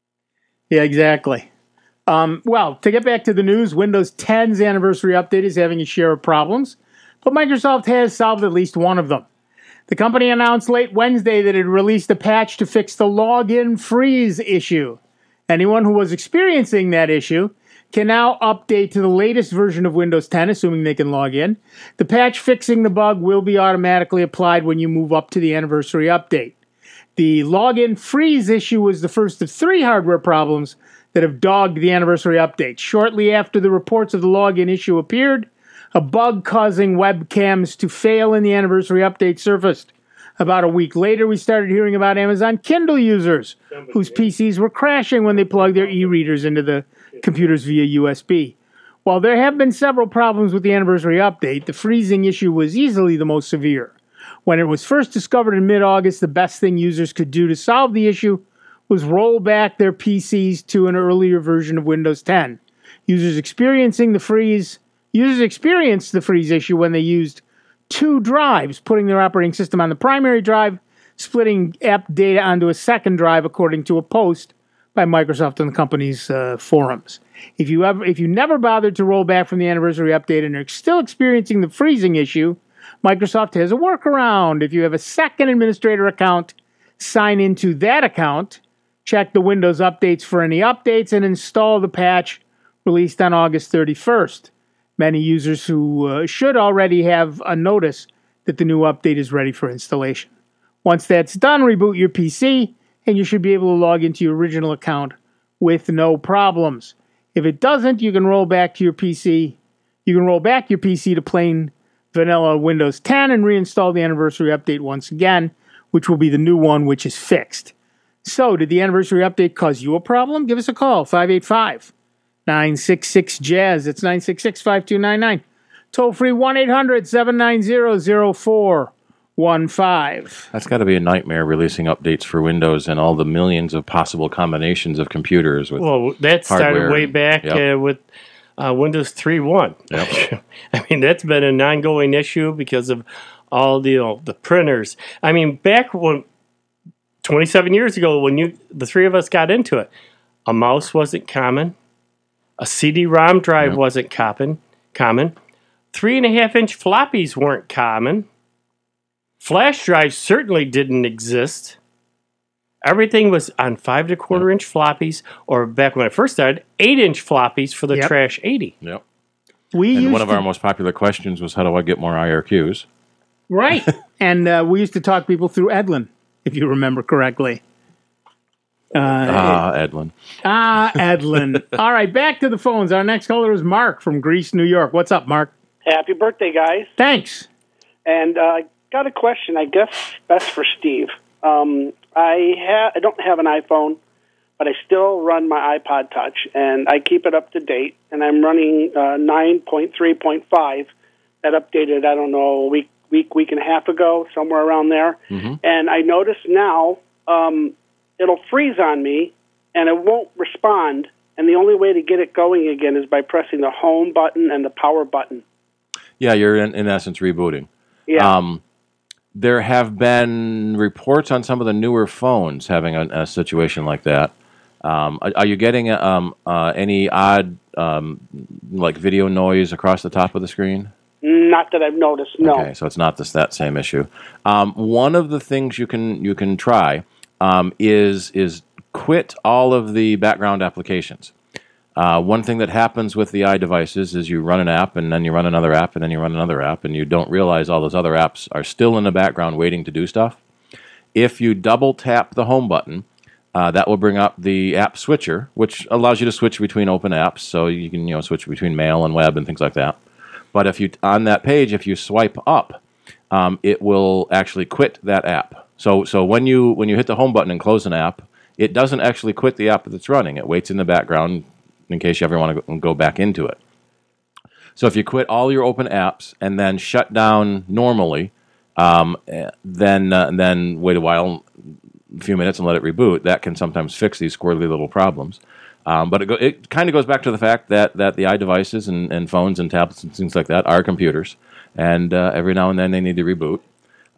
Yeah, exactly. Um, well, to get back to the news, Windows ten's anniversary update is having a share of problems, but Microsoft has solved at least one of them. The company announced late Wednesday that it released a patch to fix the login freeze issue. Anyone who was experiencing that issue can now update to the latest version of Windows ten, assuming they can log in. The patch fixing the bug will be automatically applied when you move up to the anniversary update. The login freeze issue was the first of three hardware problems that have dogged the anniversary update. Shortly after the reports of the login issue appeared, a bug causing webcams to fail in the anniversary update surfaced. About a week later, we started hearing about Amazon Kindle users whose P Cs were crashing when they plugged their e-readers into the computers via U S B. While there have been several problems with the anniversary update, the freezing issue was easily the most severe. When it was first discovered in mid-August, the best thing users could do to solve the issue was roll back their P Cs to an earlier version of Windows ten. Users experiencing the freeze users experienced the freeze issue when they used two drives, putting their operating system on the primary drive, splitting app data onto a second drive, according to a post by Microsoft on the company's uh, forums. If you ever, if you never bothered to roll back from the anniversary update and are still experiencing the freezing issue, Microsoft has a workaround. If you have a second administrator account, sign into that account, check the Windows updates for any updates, and install the patch released on August thirty-first. Many users who uh, should already have a notice that the new update is ready for installation. Once that's done, reboot your P C, and you should be able to log into your original account with no problems. If it doesn't, you can roll back to your P C. You can roll back your P C to plain vanilla Windows ten and reinstall the anniversary update once again, which will be the new one, which is fixed. So, did the anniversary update cause you a problem? Give us a call, five eight five, nine six six, jazz. That's nine six six, five two nine nine. Toll free one eight hundred, seven nine zero, zero four one five. That's got to be a nightmare, releasing updates for Windows and all the millions of possible combinations of computers with Well, that started hardware. way back Yep. uh, with uh, Windows three point one. Yep. I mean, that's been an ongoing issue because of all the you know, the printers. I mean, back when twenty-seven years ago, when you the three of us got into it, a mouse wasn't common, a C D ROM drive Yep. wasn't common, common, three and a half inch floppies weren't common, flash drives certainly didn't exist. Everything was on five and a quarter inch floppies, or back when I first started, eight inch floppies for the Yep. Trash eighty. Yep. We And used one of to, our most popular questions was, how do I get more I R Qs? right, and uh, we used to talk people through Edlin, if you remember correctly. Uh, Ah, Edlin. ah, Edlin. All right, back to the phones. Our next caller is Mark from Greece, New York. What's up, Mark? Happy birthday, guys. Thanks. And uh, I got a question, I guess best for Steve. Um, I, ha- I don't have an iPhone, but I still run my iPod Touch, and I keep it up to date. And I'm running uh, nine point three point five. That updated, I don't know, a week, week, week and a half ago, somewhere around there. Mm-hmm. And I noticed now um, it'll freeze on me, and it won't respond. And the only way to get it going again is by pressing the home button and the power button. Yeah, you're in, in essence rebooting. Yeah. Um, there have been reports on some of the newer phones having a, a situation like that. Um, are, are you getting um, uh, any odd um, like video noise across the top of the screen? Not that I've noticed, no. Okay, so it's not this that same issue. Um, one of the things you can you can try um, is is quit all of the background applications. Uh, one thing that happens with the iDevices is you run an app, and then you run another app, and then you run another app, and you don't realize all those other apps are still in the background waiting to do stuff. If you double tap the home button, uh, that will bring up the app switcher, which allows you to switch between open apps, so you can you know switch between mail and web and things like that. But if you on that page, if you swipe up, um, it will actually quit that app. So so when you when you hit the home button and close an app, it doesn't actually quit the app that's running. It waits in the background in case you ever want to go back into it. So if you quit all your open apps and then shut down normally, um, then uh, then wait a while, a few minutes, and let it reboot, that can sometimes fix these squirrely little problems. Um, but it, go, it kind of goes back to the fact that, that the iDevices and, and phones and tablets and things like that are computers, and uh, every now and then they need to reboot.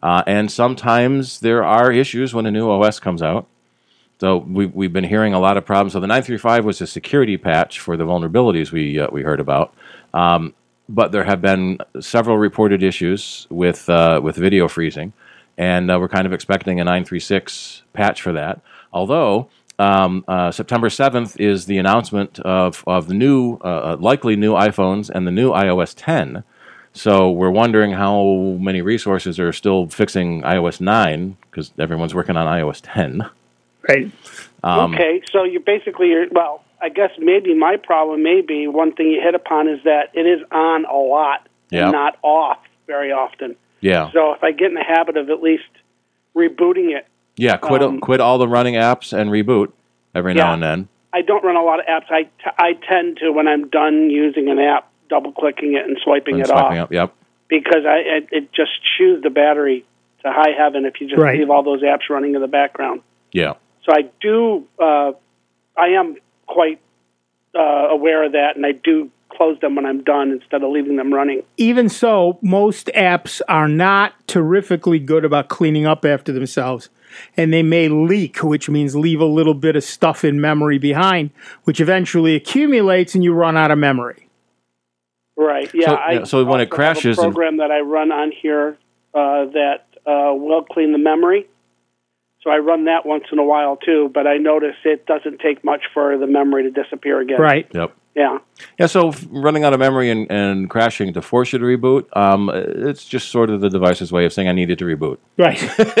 Uh, and sometimes there are issues when a new O S comes out. So we, we've been hearing a lot of problems. So the nine three five was a security patch for the vulnerabilities we uh, we heard about. Um, but there have been several reported issues with uh, with video freezing. And uh, we're kind of expecting a nine three six patch for that. Although um, uh, September seventh is the announcement of, of the new, uh, likely new iPhones and the new i O S ten. So we're wondering how many resources are still fixing i O S nine, because everyone's working on i O S ten. Right. Um, okay, so you basically, you're, well, I guess maybe my problem may be one thing you hit upon is that it is on a lot Yeah. and not off very often. Yeah. So if I get in the habit of at least rebooting it, Yeah, quit Um, quit all the running apps and reboot every Yeah. now and then. I don't run a lot of apps. I, t- I tend to, when I'm done using an app, double-clicking it and swiping And it swiping off up, yep. because I it, it just chews the battery to high heaven if you just Right. leave all those apps running in the background. Yeah. So I do, uh, I am quite uh, aware of that, and I do close them when I'm done instead of leaving them running. Even so, most apps are not terrifically good about cleaning up after themselves. And they may leak, which means leave a little bit of stuff in memory behind, which eventually accumulates and you run out of memory. Right. Yeah. So- I yeah, so when it also have crashes a and- program that I run on here uh, that uh, will clean the memory. So I run that once in a while too, but I notice it doesn't take much for the memory to disappear again. Right. Yep. Yeah. Yeah, so f- running out of memory and, and crashing to force you to reboot, um, it's just sort of the device's way of saying I needed to reboot. Right.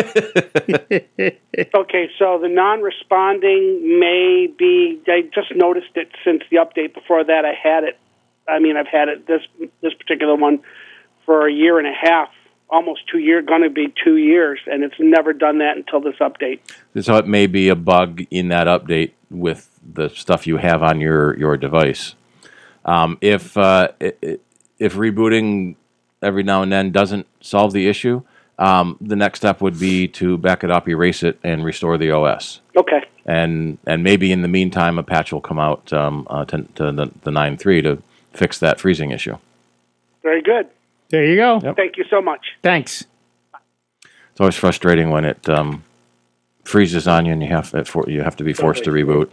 Okay, so the non-responding may be, I just noticed it since the update. Before that, I had it, I mean, I've had it, this this particular one, for a year and a half, almost two years, going to be two years, and it's never done that until this update. So it may be a bug in that update with the stuff you have on your, your device. Um, if uh, i- i- if rebooting every now and then doesn't solve the issue, um, the next step would be to back it up, erase it, and restore the O S. Okay. And and maybe in the meantime, a patch will come out um, uh, to, to the, the nine point three to fix that freezing issue. Very good. There you go. Yep. Thank you so much. Thanks. It's always frustrating when it um, freezes on you and you have it for, you have to be forced to reboot.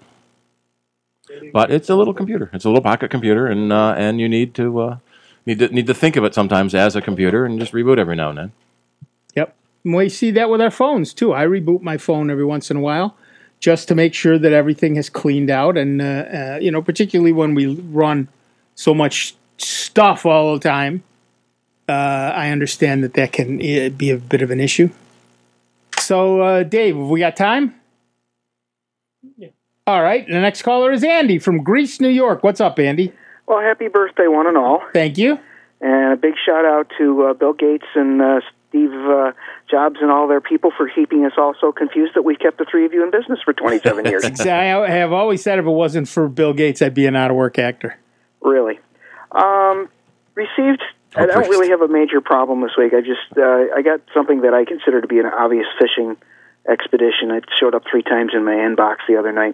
But it's a little computer. It's a little pocket computer, and uh, and you need to uh, need to need to think of it sometimes as a computer and just reboot every now and then. Yep. And we see that with our phones, too. I reboot my phone every once in a while just to make sure that everything has cleaned out. And, uh, uh, you know, particularly when we run so much stuff all the time, uh, I understand that that can uh, be a bit of an issue. So, uh, Dave, have we got time? Yeah. All right. The next caller is Andy from Greece, New York. What's up, Andy? Well, happy birthday, one and all. Thank you. And a big shout out to uh, Bill Gates and uh, Steve uh, Jobs and all their people for keeping us all so confused that we've kept the three of you in business for twenty-seven years. I have always said if it wasn't for Bill Gates, I'd be an out-of-work actor. Really. Um, received, Oh, I don't please. really have a major problem this week. I just, uh, I got something that I consider to be an obvious phishing expedition. It showed up three times in my inbox the other night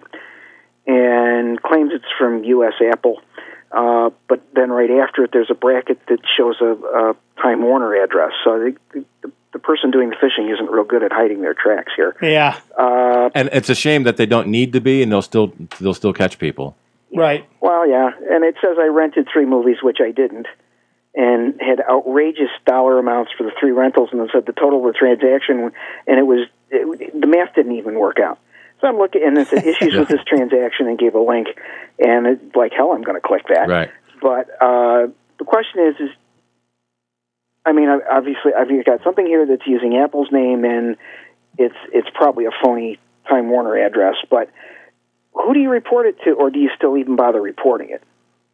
and claims it's from U S Apple. Uh, but then right after it, there's a bracket that shows a, a Time Warner address. So I think the, the person doing the phishing isn't real good at hiding their tracks here. Yeah. Uh, And it's a shame that they don't need to be, and they'll still they'll still catch people. Right. well, yeah, and it says I rented three movies, which I didn't, and had outrageous dollar amounts for the three rentals, and it said the total of the transaction, and it was it, the math didn't even work out. So I'm looking, and it said issues with this transaction, and gave a link, and it's like hell, I'm going to click that. Right. But uh, the question is, is I mean, I- obviously, I've got something here that's using Apple's name, and it's it's probably a phony Time Warner address. But who do you report it to, or do you still even bother reporting it?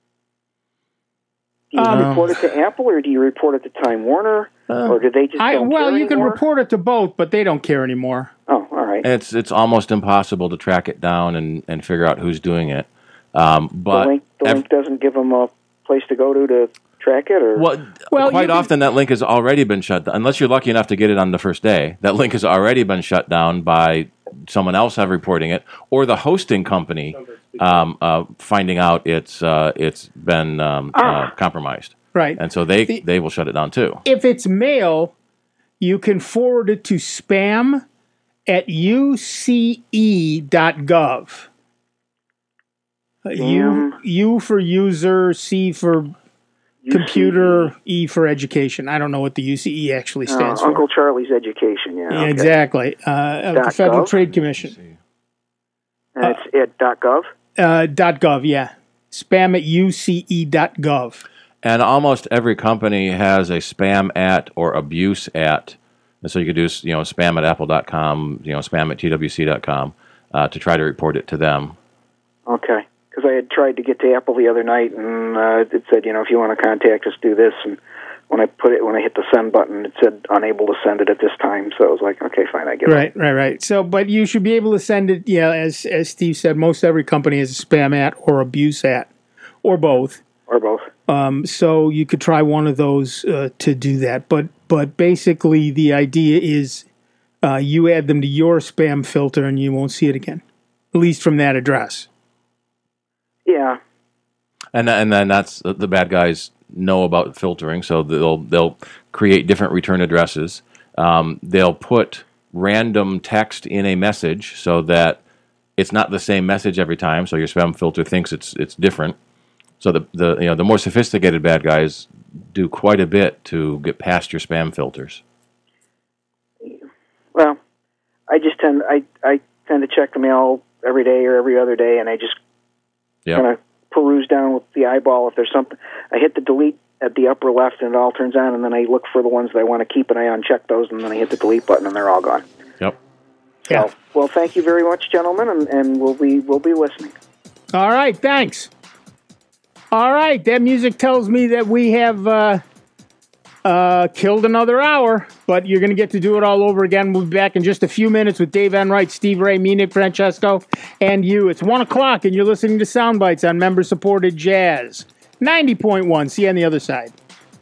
Do you Um, report it to Apple, or do you report it to Time Warner, or do they just I, don't well, care you can anymore? report it to both, but they don't care anymore. Oh, all right. It's it's almost impossible to track it down and, and figure out who's doing it. Um, but the link, the ev- link doesn't give them a place to go to to track it, or well, Well, quite you can- often that link has already been shut down. Unless you're lucky enough to get it on the first day, that link has already been shut down by someone else have reporting it, or the hosting company um, uh, finding out it's uh, it's been um, uh, compromised, Right. and so they The- they will shut it down too. If it's mail, you can forward it to spam at u c e dot gov. Uh, U, U for user, C for computer, E for education. I don't know what the U C E actually stands uh, for. Uncle Charlie's Education, yeah. Yeah, okay. Exactly. Uh, of the Dot Federal gov? Trade Commission. And it's at dot .gov? Uh, dot .gov, yeah. Spam at u c e dot gov. And almost every company has a spam at or abuse at. And so you could do, you know, spam at apple dot com, you know, spam at t w c dot com uh, to try to report it to them. Okay. Because I had tried to get to Apple the other night, and uh, it said, you know, if you want to contact us, do this. And when I put it, when I hit the send button, it said unable to send it at this time. So I was like, okay, fine, I get it. Right, right, right. So, but you should be able to send it, yeah, as as Steve said, most every company has a spam at or abuse at, or both. Or both. Um, so you could try one of those uh, to do that. But but basically the idea is uh, you add them to your spam filter and you won't see it again, at least from that address. Yeah. And and then that's the bad guys know about filtering, so they'll they'll create different return addresses. Um, they'll put random text in a message so that it's not the same message every time. So your spam filter thinks it's it's different. So the the you know the more sophisticated bad guys do quite a bit to get past your spam filters. Well, I just tend I I tend to check the mail every day or every other day, and I just Yep. kind of peruse down with the eyeball if there's something. I hit the delete at the upper left, and it all turns on, and then I look for the ones that I want to keep, and I uncheck those, and then I hit the delete button, and they're all gone. Yep. Yeah. So, well, thank you very much, gentlemen, and, and we'll be we'll be listening. All right, thanks. All right, that music tells me that we have uh, uh, killed another hour, but you're going to get to do it all over again. We'll be back in just a few minutes with Dave Enright, Steve Ray, me, Nick Francesco, and you. It's one o'clock, and you're listening to Soundbites on member-supported Jazz. ninety point one. See you on the other side.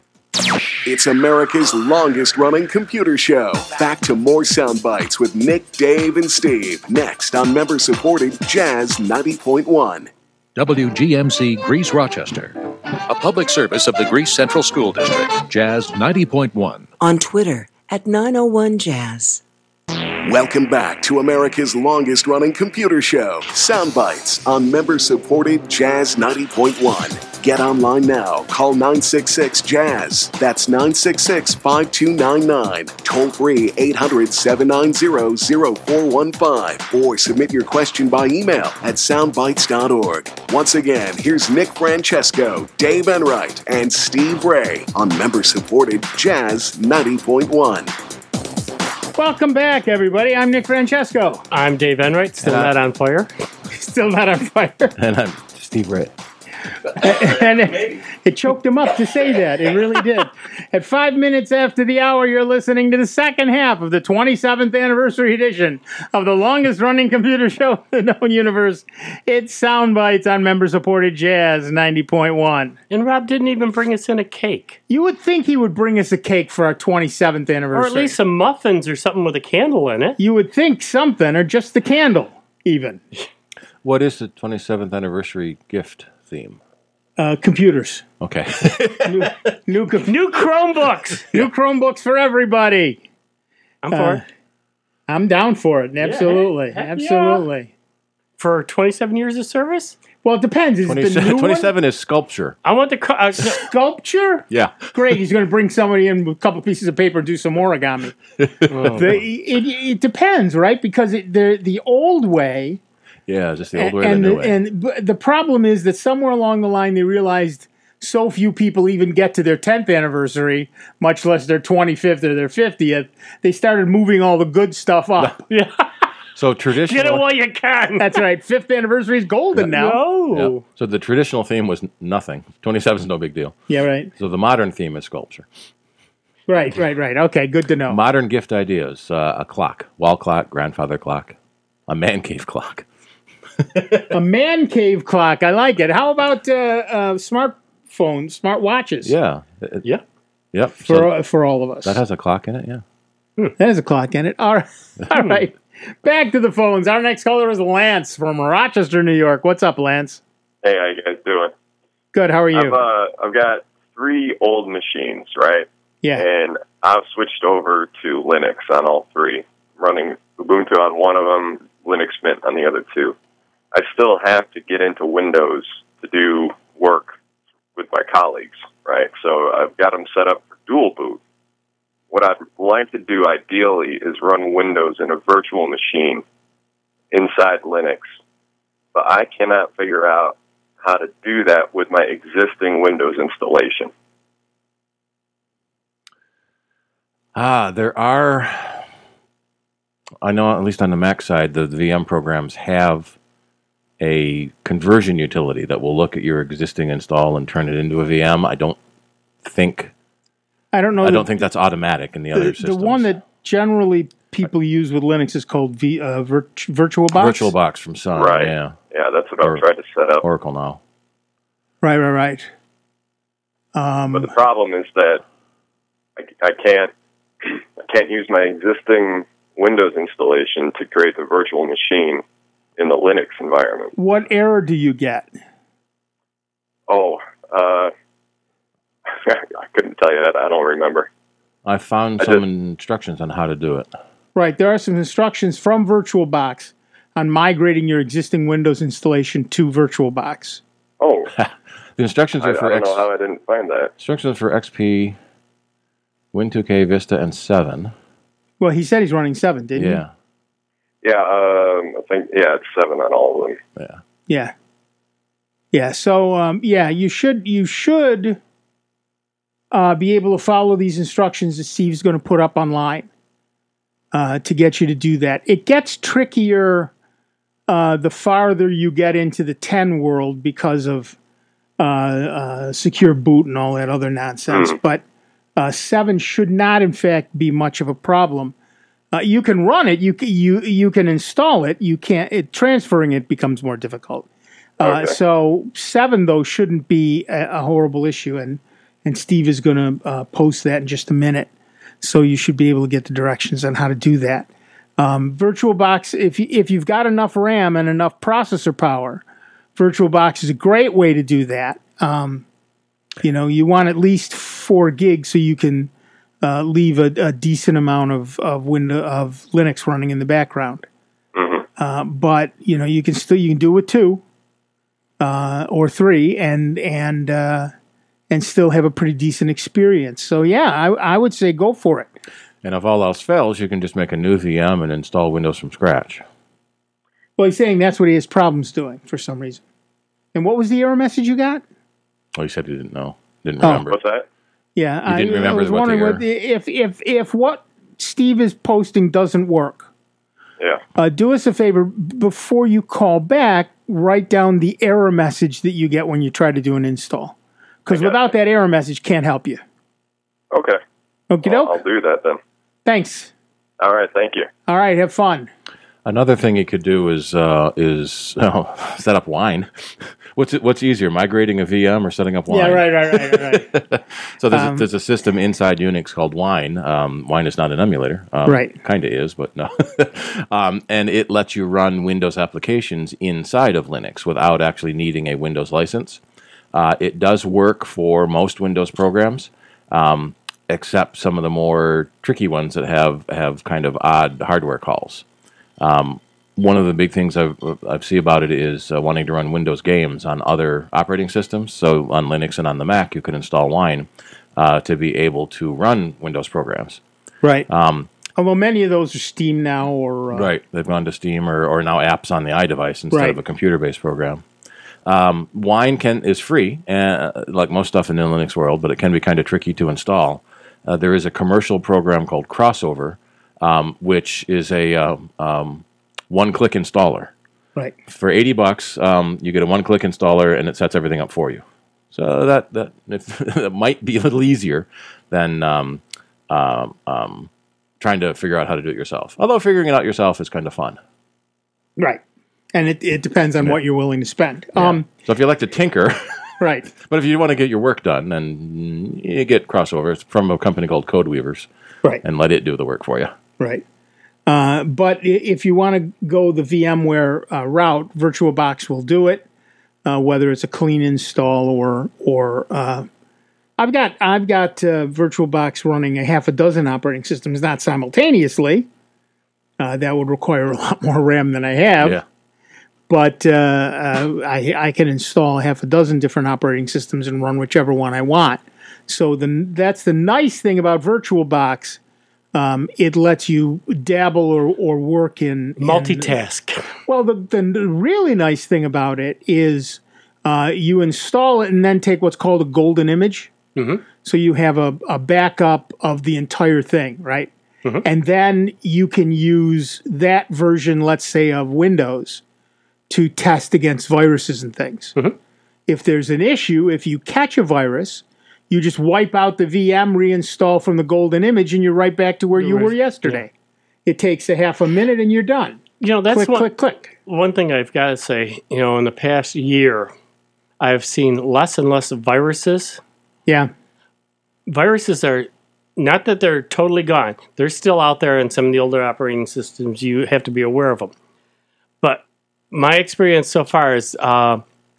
It's America's longest-running computer show. Back to more sound bites with Nick, Dave, and Steve. Next on member-supported Jazz ninety point one. W G M C Greece Rochester, a public service of the Greece Central School District. Jazz ninety point one. On Twitter at nine oh one Jazz. Welcome back to America's longest-running computer show, Soundbites, on member-supported Jazz ninety point one. Get online now. Call nine six six Jazz. That's nine six six, five two nine nine. Toll free eight hundred, seven nine zero, zero four one five. Or submit your question by email at soundbites dot org. Once again, here's Nick Francesco, Dave Enright, and Steve Ray on member-supported Jazz ninety point one. Welcome back, everybody. I'm Nick Francesco. I'm Dave Enright, still And I- not on fire. Still not on fire. And I'm Steve Ray. and it, it choked him up to say that. It really did. At five minutes after the hour, you're listening to the second half of the twenty-seventh anniversary edition of the longest-running computer show in the known universe. It's Soundbites on member-supported Jazz ninety point one. And Rob didn't even bring us in a cake. You would think he would bring us a cake for our twenty-seventh anniversary. Or at least some muffins or something with a candle in it. You would think something, or just the candle, even. What is the twenty-seventh anniversary gift theme? Uh, computers. Okay. New, new, com- New Chromebooks. new Chromebooks for everybody. I'm for Uh, it. I'm down for it. Absolutely. heck yeah. Absolutely. For twenty-seven years of service? Well, it depends. Is it the new one? twenty-seven is sculpture. I want the... co- Uh, no, Sculpture? Yeah. Great. He's going to bring somebody in with a couple pieces of paper and do some origami. oh, The, it, it depends, right? Because it, the the old way... Yeah, just the old way and, or the new the, way. and b- the problem is that somewhere along the line they realized so few people even get to their tenth anniversary, much less their twenty-fifth or their fiftieth. They started moving all the good stuff up. yeah. So traditional. Get it while you can. That's right. Fifth anniversary is golden now. No. Yeah. So the traditional theme was n- nothing. twenty-seven is no big deal. Yeah, right. So the modern theme is sculpture. Right, right, right. Okay, good to know. Modern gift ideas: uh, a clock, wall clock, grandfather clock, a man cave clock. A man cave clock. I like it. How about uh, uh, smartphones, smart watches? Yeah. It- Yeah. Yep. For, So for all of us. that has a clock in it. Yeah. That has a clock in it. All right. All right. Back to the phones. Our next caller is Lance from Rochester, New York. What's up, Lance? Hey, how you guys doing? Good. How are you? I've, uh, I've got three old machines, right? Yeah. And I've switched over to Linux on all three, running Ubuntu on one of them, Linux Mint on the other two. I still have to get into Windows to do work with my colleagues, right? So I've got them set up for dual boot. What I'd like to do ideally is run Windows in a virtual machine inside Linux, but I cannot figure out how to do that with my existing Windows installation. Ah, there are, I know at least on the Mac side, the, the V M programs have a conversion utility that will look at your existing install and turn it into a V M. I don't think I don't know. I the, don't think that's automatic in the, the other systems. The one that generally people use with Linux is called v, uh, Virt- VirtualBox. VirtualBox from Sun. Right. Yeah. Yeah, that's what I'm trying to set up. Oracle now. Right, right, right. Um, but the problem is that I, I can't I can't use my existing Windows installation to create the virtual machine in the Linux environment. What error do you get? Oh, uh, I couldn't tell you that. I don't remember. I found I some just, instructions on how to do it. Right, there are some instructions from VirtualBox on migrating your existing Windows installation to VirtualBox. Oh. The instructions are I, for I don't X, know how I didn't find that. Instructions for X P, Win two K, Vista, and seven. Well, he said he's running seven, didn't yeah. he? Yeah. Yeah, um, I think, yeah, it's seven on all of them. Yeah. Yeah. Yeah, so, um, yeah, you should, you should uh, be able to follow these instructions that Steve's going to put up online uh, to get you to do that. It gets trickier uh, the farther you get into the ten world because of uh, uh, secure boot and all that other nonsense. Mm. But uh, seven should not, in fact, be much of a problem. Uh, you can run it. You you you can install it. You can't. It, transferring it becomes more difficult. Uh, okay. So seven though shouldn't be a, a horrible issue, and and Steve is going to uh, post that in just a minute. So you should be able to get the directions on how to do that. Um, VirtualBox, if you, if you've got enough RAM and enough processor power, VirtualBox is a great way to do that. Um, you know, you want at least four gigs so you can uh, leave a, a decent amount of of window of Linux running in the background. Mm-hmm. Uh, but you know, you can still you can do it with two uh, or three, and and uh, and still have a pretty decent experience. So yeah, I, I would say go for it. And if all else fails, you can just make a new V M and install Windows from scratch. Well, he's saying that's what he has problems doing for some reason. And what was the error message you got? Oh, you said you didn't know. Didn't remember. What's that? Yeah, you didn't I, remember I was what wondering the error... what the, if if if what Steve is posting doesn't work. Yeah. Uh, do us a favor before you call back. Write down the error message that you get when you try to do an install, because without that error message, can't help you. Okay. Okay, well, I'll do that then. Thanks. All right. Thank you. All right. Have fun. Another thing you could do is uh, is oh, set up Wine. What's it, what's easier, migrating a V M or setting up Wine? Yeah, right, right, right, right. So there's, um, a, there's a system inside Unix called Wine. Um, Wine is not an emulator. Um, right. Kind of is, but no. um, and it lets you run Windows applications inside of Linux without actually needing a Windows license. Uh, it does work for most Windows programs. Um, except some of the more tricky ones that have, have kind of odd hardware calls. Um, one of the big things I've, I've see about it is uh, wanting to run Windows games on other operating systems. So on Linux and on the Mac, you can install Wine uh, to be able to run Windows programs. Right. Um, Although many of those are Steam now, or uh, right, they've gone to Steam or, or now apps on the iDevice instead right. of a computer-based program. Um, Wine can is free, uh, like most stuff in the Linux world, but it can be kind of tricky to install. Uh, there is a commercial program called Crossover, um, which is a uh, um, one-click installer. Right. For eighty bucks, um, you get a one-click installer, and it sets everything up for you. So that that it might be a little easier than um, um, um, trying to figure out how to do it yourself. Although figuring it out yourself is kind of fun. Right. And it, it depends on yeah. what you're willing to spend. Yeah. Um, so if you like to tinker... Right. But if you want to get your work done, then you get Crossover. It's from a company called Codeweavers. Right. And let it do the work for you. Right. Uh, but if you want to go the VMware uh, route, VirtualBox will do it, uh, whether it's a clean install or or uh, I've got I've got uh, VirtualBox running a half a dozen operating systems, not simultaneously. Uh, that would require a lot more RAM than I have. Yeah. But uh, uh, I, I can install half a dozen different operating systems and run whichever one I want. So the, that's the nice thing about VirtualBox. Um, it lets you dabble or, or work in... Multitask. In, well, the, the really nice thing about it is uh, you install it and then take what's called a golden image. Mm-hmm. So you have a, a backup of the entire thing, right? Mm-hmm. And then you can use that version, let's say, of Windows to test against viruses and things. Mm-hmm. If there's an issue, if you catch a virus, you just wipe out the V M, reinstall from the golden image, and you're right back to where you were yesterday. Yeah. It takes a half a minute and you're done. You know, that's click, one, click, click. One thing I've got to say, you know, in the past year, I've seen less and less viruses. Yeah. Viruses are, not that they're totally gone. They're still out there in some of the older operating systems. You have to be aware of them. But my experience so far is, uh,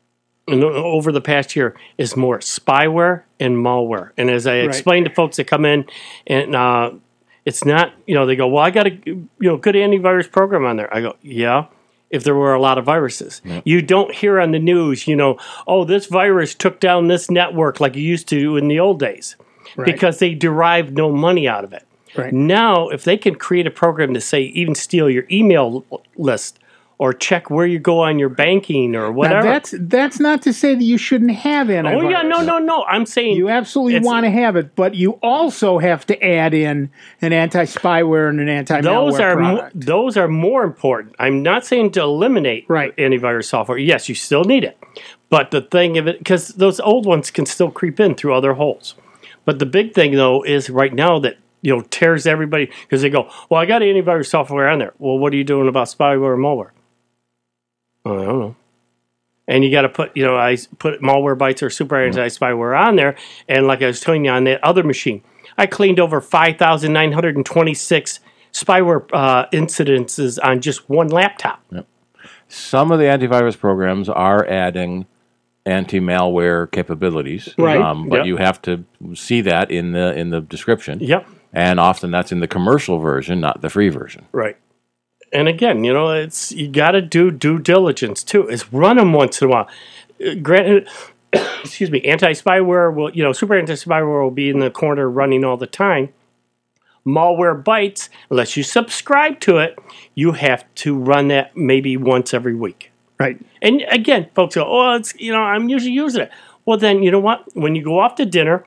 over the past year, is more spyware and malware. And as I Right. explain to folks that come in, and uh, it's not, you know, they go, well, I got a you know good antivirus program on there. I go, yeah, if there were a lot of viruses. Yeah. You don't hear on the news, you know, oh, this virus took down this network like you used to in the old days. Right. Because they derived no money out of it. Right. Now, if they can create a program to say even steal your email list or check where you go on your banking or whatever. Now that's that's not to say that you shouldn't have antivirus. Oh yeah, no, no, no. I'm saying you absolutely it's- want to have it, but you also have to add in an anti-spyware and an anti-malware those are mo- product. those are more important. I'm not saying to eliminate Right. antivirus software. Yes, you still need it, but the thing of it, because those old ones can still creep in through other holes. But the big thing though is right now that you know tears everybody because they go, well, I got antivirus software on there. Well, what are you doing about spyware and malware? I don't know. And you got to put, you know, I put Malwarebytes or Super Anti-Spyware on there. And like I was telling you on that other machine, I cleaned over five thousand nine hundred twenty-six spyware uh, incidences on just one laptop. Yep. Some of the antivirus programs are adding anti-malware capabilities, Right. um, but Yep. you have to see that in the in the description. Yep. And often that's in the commercial version, not the free version. Right. And again, you know, it's you got to do due diligence too. Is run them once in a while. Uh, Granted, excuse me, anti-spyware will, you know, Super Anti-Spyware will be in the corner running all the time. Malwarebytes, unless you subscribe to it, you have to run that maybe once every week. Right. And again, folks go, oh, it's, you know, I'm usually using it. Well, then, you know what? When you go off to dinner,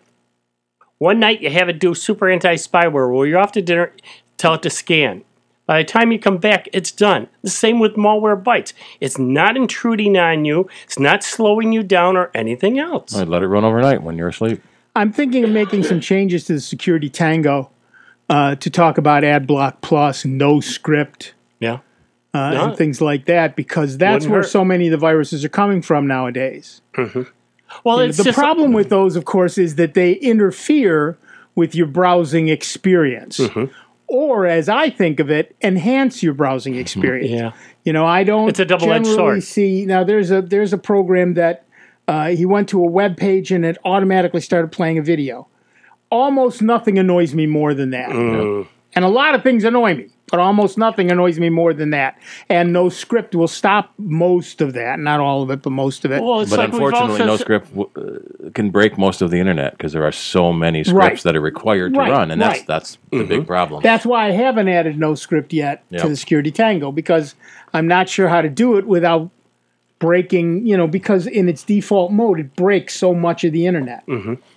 one night you have it do Super Anti-Spyware. Well, you're off to dinner, tell it to scan. By the time you come back, it's done. The same with Malwarebytes. It's not intruding on you. It's not slowing you down or anything else. I'd let it run overnight when you're asleep. I'm thinking of making some changes to the Security Tango uh, to talk about AdBlock Plus, No Script, Yeah. uh, No. and things like that, because that's Wouldn't where hurt. so many of the viruses are coming from nowadays. Well, You know, it's the just problem with those, of course, is that they interfere with your browsing experience. Mm-hmm. Or, as I think of it, enhance your browsing experience. Yeah. You know, I don't It's a double-edged generally sword. see. Now, there's a there's a program that uh, he went to a web page and it automatically started playing a video. Almost nothing annoys me more than that. Mm. And a lot of things annoy me, but almost nothing annoys me more than that. And No Script will stop most of that. Not all of it, but most of it. Well, it's But like we've unfortunately, also no s- script w- uh, can break most of the internet because there are so many scripts Right. that are required to Right, run, and that's right. that's the big problem. That's why I haven't added No Script yet Yep. to the Security Tango, because I'm not sure how to do it without breaking, you know, because in its default mode, it breaks so much of the internet.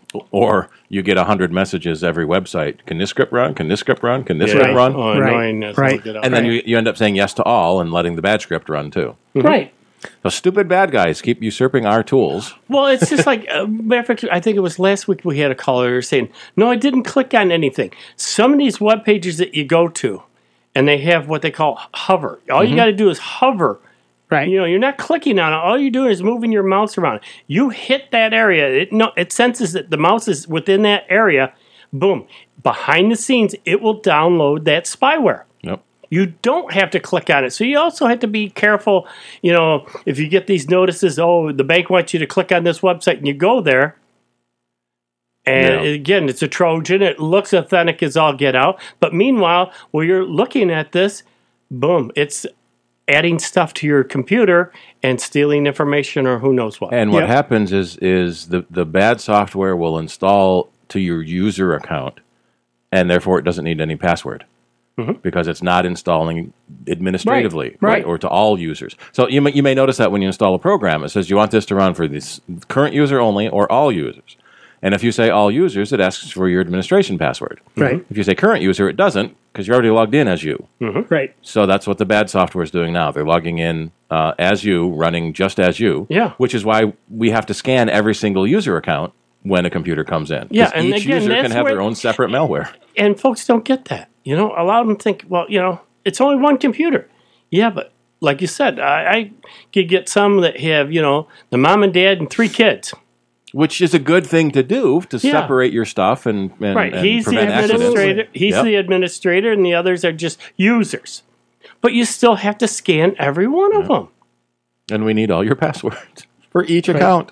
Or you get a hundred messages every website. Can this script run? Can this script run? Can this Yeah. script run? Oh, Right. annoying. That's Right. look it up. And then Right. you, you end up saying yes to all and letting the bad script run too. Right. So stupid bad guys keep usurping our tools. Well, it's just like, uh, matter of fact, I think it was last week we had a caller saying, no, I didn't click on anything. Some of these web pages that you go to, and they have what they call hover. All you got to do is hover. Right. You know, you're not clicking on it. All you're doing is moving your mouse around. You hit that area. It, no, it senses that the mouse is within that area. Boom. Behind the scenes, it will download that spyware. Yep. You don't have to click on it. So you also have to be careful, you know, if you get these notices, oh, the bank wants you to click on this website and you go there, And Yeah. again, it's a Trojan. It looks authentic as all get out. But meanwhile, while you're looking at this, boom, it's adding stuff to your computer and stealing information or who knows what. And what Yep. happens is is the, the bad software will install to your user account, and therefore it doesn't need any password because it's not installing administratively Right, right. or to all users. So you may, you may notice that when you install a program, it says you want this to run for this current user only or all users. And if you say all users, it asks for your administration password. Right. If you say current user, it doesn't because you're already logged in as you. Right. So that's what the bad software is doing now. They're logging in uh, as you, running just as you. Yeah. Which is why we have to scan every single user account when a computer comes in. 'Cause Yeah, and each again, user can that's have their where- own separate malware. And folks don't get that. You know, a lot of them think, well, you know, it's only one computer. Yeah, but like you said, I, I could get some that have, you know, the mom and dad and three kids. Which is a good thing to do to Yeah. separate your stuff and, and, Right. and He's the prevent accidents. administrator. He's Yep. the administrator, and the others are just users. But you still have to scan every one of them. And we need all your passwords for each account.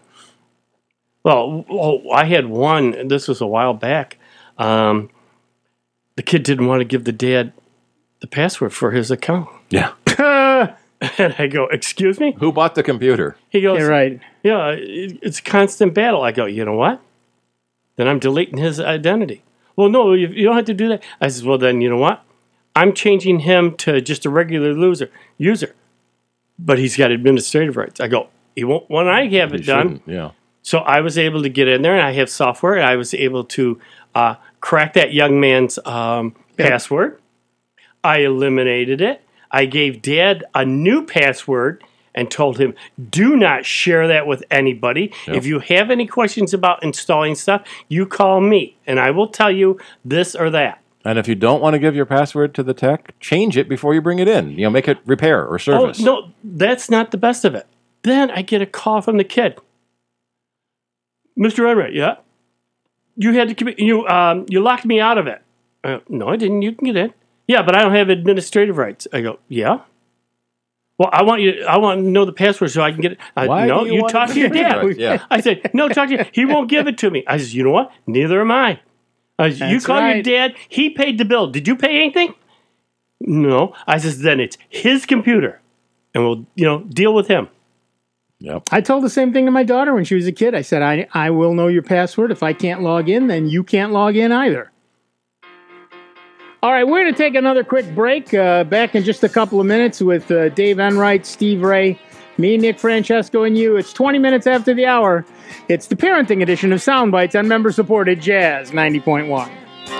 Well, oh, I had one, and this was a while back. Um, the kid didn't want to give the dad the password for his account. Yeah. And I go, excuse me? Who bought the computer? He goes, You're right. yeah, it, it's a constant battle. I go, you know what? Then I'm deleting his identity. Well, no, you, you don't have to do that. I says, well, then you know what? I'm changing him to just a regular loser user, but he's got administrative rights. I go, he won't. When I have it You done, shouldn't, Yeah. so I was able to get in there, and I have software, and I was able to uh, crack that young man's um, password. I eliminated it. I gave Dad a new password and told him, do not share that with anybody. Yep. If you have any questions about installing stuff, you call me, and I will tell you this or that. And if you don't want to give your password to the tech, change it before you bring it in. You know, make it repair or service. Oh, no, that's not the best of it. Then I get a call from the kid. Mister Enright, yeah? You had to commit, you, um, you locked me out of it. Uh, no, I didn't. You can get in. Yeah, but I don't have administrative rights. I go, yeah? Well, I want you. I want to know the password so I can get it. I, Why no, do you you want talk to your administrative dad. rights? Yeah. I said, no, talk to you. He won't give it to me. I said, you know what? Neither am I. I said, you That's call your right. dad. He paid the bill. Did you pay anything? No. I says, then it's his computer, and we'll, you know, deal with him. Yep. I told the same thing to my daughter when she was a kid. I said, I, I will know your password. If I can't log in, then you can't log in either. All right, we're going to take another quick break. Uh, back in just a couple of minutes with uh, Dave Enright, Steve Ray, me, Nick Francesco, and you. It's twenty minutes after the hour. It's the parenting edition of Soundbites on member-supported Jazz ninety point one.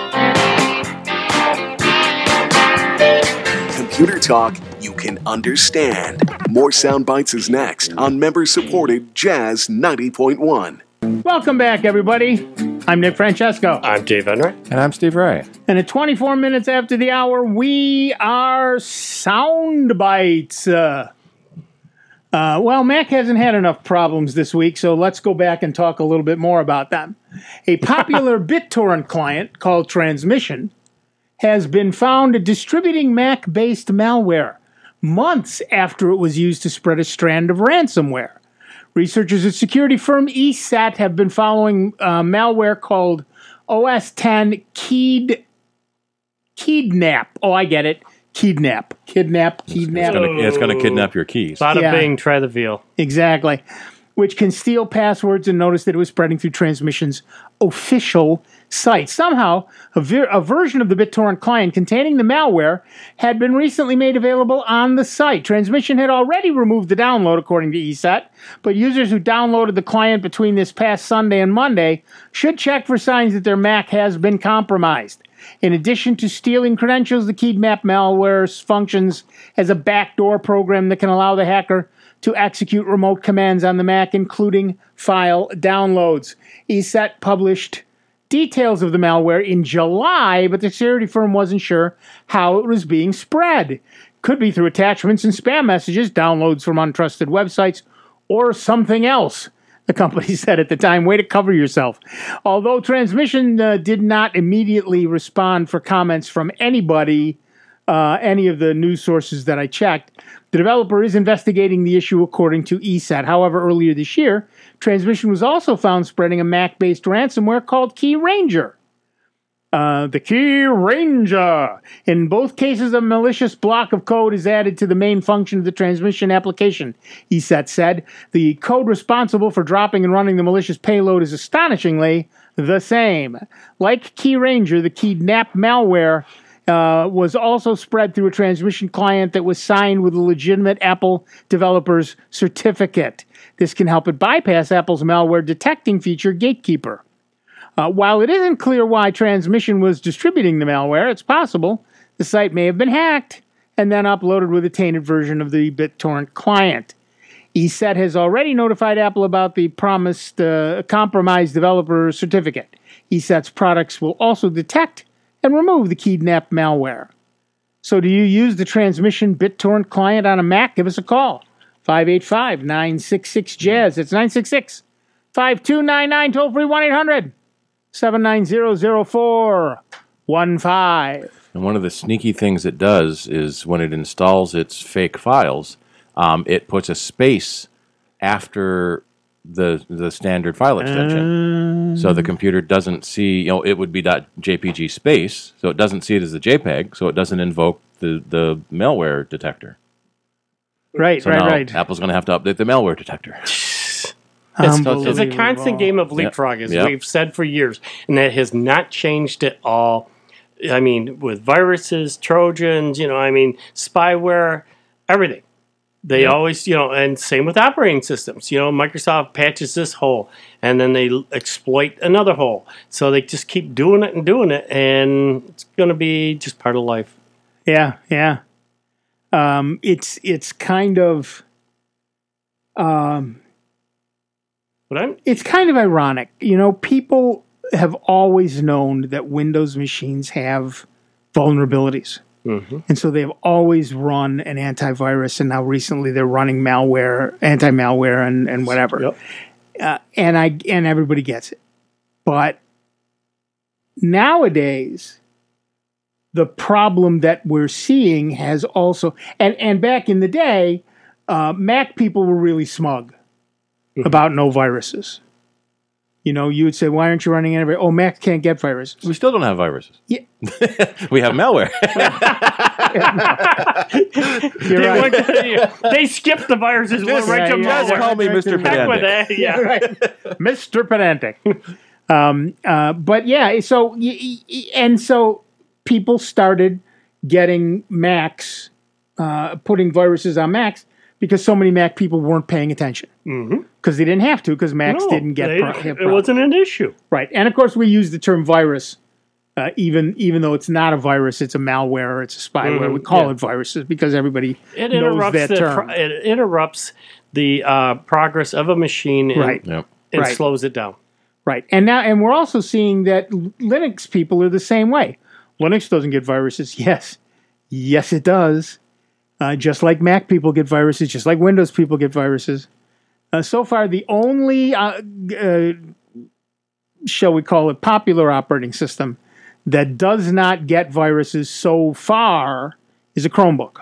Computer talk you can understand. More Sound Bites is next on member-supported Jazz ninety point one. Welcome back, everybody. I'm Nick Francesco. I'm Dave Enright. And I'm Steve Ray. And at twenty-four minutes after the hour, we are Sound Bites. Uh, uh, well, Mac hasn't had enough problems this week, so let's go back and talk a little bit more about them. A popular BitTorrent client called Transmission has been found distributing Mac-based malware months after it was used to spread a strand of ransomware. Researchers at security firm E S A T have been following uh, malware called O S ten Keyed Kidnap. Oh, I get it. Kidnap. Kidnap. Kidnap. It's gonna, it's gonna kidnap your keys. Bada Yeah. bing, try the veal. Exactly. Which can steal passwords and notice that it was spreading through Transmission's official site. Somehow, a, ver- a version of the BitTorrent client containing the malware had been recently made available on the site. Transmission had already removed the download, according to E S A T, but users who downloaded the client between this past Sunday and Monday should check for signs that their Mac has been compromised. In addition to stealing credentials, the Kidnap malware functions as a backdoor program that can allow the hacker to execute remote commands on the Mac, including file downloads. E S A T published details of the malware in July, but the security firm wasn't sure how it was being spread. Could be through attachments and spam messages, downloads from untrusted websites, or something else, the company said at the time. Way to cover yourself. Although Transmission uh, did not immediately respond for comments from anybody uh, any of the news sources that I checked. The developer is investigating the issue according to E S E T. However, earlier this year, Transmission was also found spreading a Mac-based ransomware called Key Ranger. Uh, the Key Ranger. In both cases, a malicious block of code is added to the main function of the Transmission application, E S E T said. The code responsible for dropping and running the malicious payload is astonishingly the same. Like Key Ranger, the Keynapp malware uh, was also spread through a Transmission client that was signed with a legitimate Apple developer's certificate. This can help it bypass Apple's malware detecting feature, Gatekeeper. Uh, while it isn't clear why Transmission was distributing the malware, it's possible the site may have been hacked and then uploaded with a tainted version of the BitTorrent client. E S E T has already notified Apple about the promised uh, compromised developer certificate. E S E T's products will also detect and remove the Keynapp malware. So do you use the Transmission BitTorrent client on a Mac? Give us a call. five eight five, nine six six, jazz. It's nine six six, five two nine nine, toll free one eight hundred, seven nine zero, zero four one five. And one of the sneaky things it does is when it installs its fake files, um, it puts a space after the the standard file extension. Uh, so the computer doesn't see, you know, it would be .jpg space, so it doesn't see it as a JPEG, so it doesn't invoke the, the malware detector. Right, so right, now right. Apple's going to have to update the malware detector. It's, it's a constant game of leapfrog, as Yep. we've said for years, and that has not changed at all. I mean, with viruses, Trojans, you know, I mean, spyware, everything. They Yep. always, you know, and same with operating systems. You know, Microsoft patches this hole, and then they l- exploit another hole. So they just keep doing it and doing it, and it's going to be just part of life. Yeah, yeah. Um, it's it's kind of um, But I'm, it's kind of ironic. You know, people have always known that Windows machines have vulnerabilities. Mm-hmm. And so they've always run an antivirus, and now recently they're running malware, anti-malware, and, and whatever. Yep. Uh, and I and everybody gets it. But nowadays, the problem that we're seeing has also, and, and back in the day, uh, Mac people were really smug Mm-hmm. about no viruses. You know, you would say, why aren't you running antivirus? Oh, Mac can't get viruses. We still don't have viruses. Yeah. We have malware. You're they, right. went to- they skipped the viruses. Went right Yeah, to yeah, malware. Just call me right, Mister right, Heck with Pedantic. that. Yeah. right. Mister Pedantic. Um, uh, but yeah, so y- y- and so people started getting Macs, uh, putting viruses on Macs because so many Mac people weren't paying attention Mm-hmm. because they didn't have to because Macs No, didn't get they- pro- have it problems. wasn't an issue. Right, and of course we use the term virus. Uh, even even though it's not a virus, it's a malware or it's a spyware. Mhm, We call yeah. it viruses because everybody It knows interrupts that the term. pro- it interrupts the uh, progress of a machine and, Right. Yep. and Right. slows it down. Right. And now and we're also seeing that Linux people are the same way. Linux doesn't get viruses. Yes. Yes, it does. Uh, just like Mac people get viruses, just like Windows people get viruses. Uh, so far, the only, uh, uh, shall we call it, popular operating system that does not get viruses so far is a Chromebook.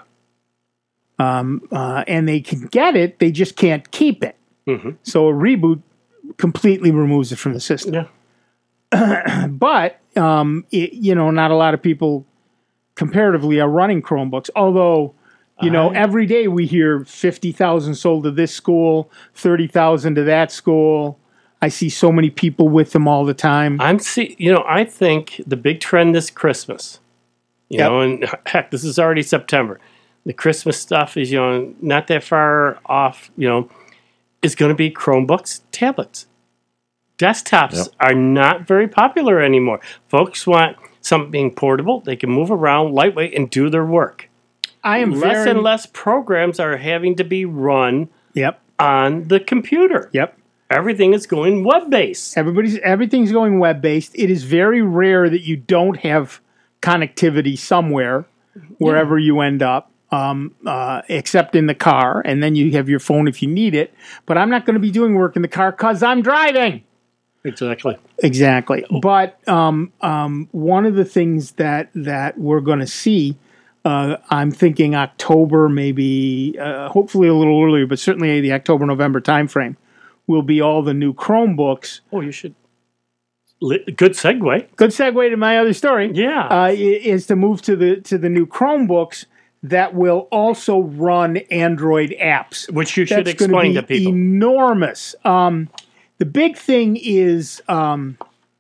Um, uh, and they can get it, they just can't keep it. Mm-hmm. So a reboot completely removes it from the system. Yeah. But, um, it, you know, not a lot of people comparatively are running Chromebooks, although, you know, I- every day we hear fifty thousand sold to this school, thirty thousand to that school. I see so many people with them all the time. I'm see. You know, I think the big trend this Christmas. You Yep. know, and heck, this is already September. The Christmas stuff is, you know, not that far off. You know, is going to be Chromebooks, tablets. Desktops Yep. are not very popular anymore. Folks want something portable. They can move around, lightweight, and do their work. I am less very, and less programs are having to be run Yep, on the computer. yep. Everything is going web-based. Everybody's everything's going web based. It is very rare that you don't have connectivity somewhere, wherever you end up, um, uh, except in the car, and then you have your phone if you need it. But I'm not going to be doing work in the car because I'm driving. Exactly. Exactly. But um, um, one of the things that that we're going to see uh, I'm thinking October, maybe, uh, hopefully a little earlier, but certainly the October-November timeframe, will be all the new Chromebooks. Oh, you should. Good segue. Good segue to my other story. Yeah. Uh, is to move to the to the new Chromebooks that will also run Android apps. Which you should That's explain gonna to be people. Enormous. Um, the big thing is um,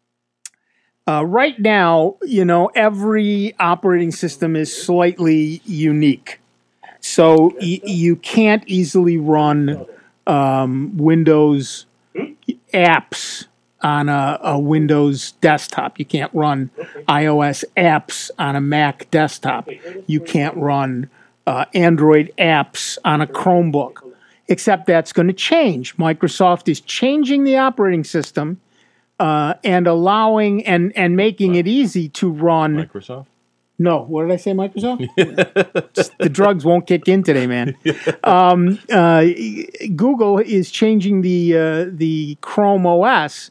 uh, right now, you know, every operating system is slightly unique. So y- you can't easily run um, Windows apps on a, a Windows desktop. You can't run iOS apps on a Mac desktop. You can't run uh, Android apps on a Chromebook. Except that's going to change. Microsoft is changing the operating system uh, and allowing and, and making it easy to run. Microsoft? No, what did I say, Microsoft? The drugs won't kick in today, man. Um, uh, Google is changing the uh, the Chrome O S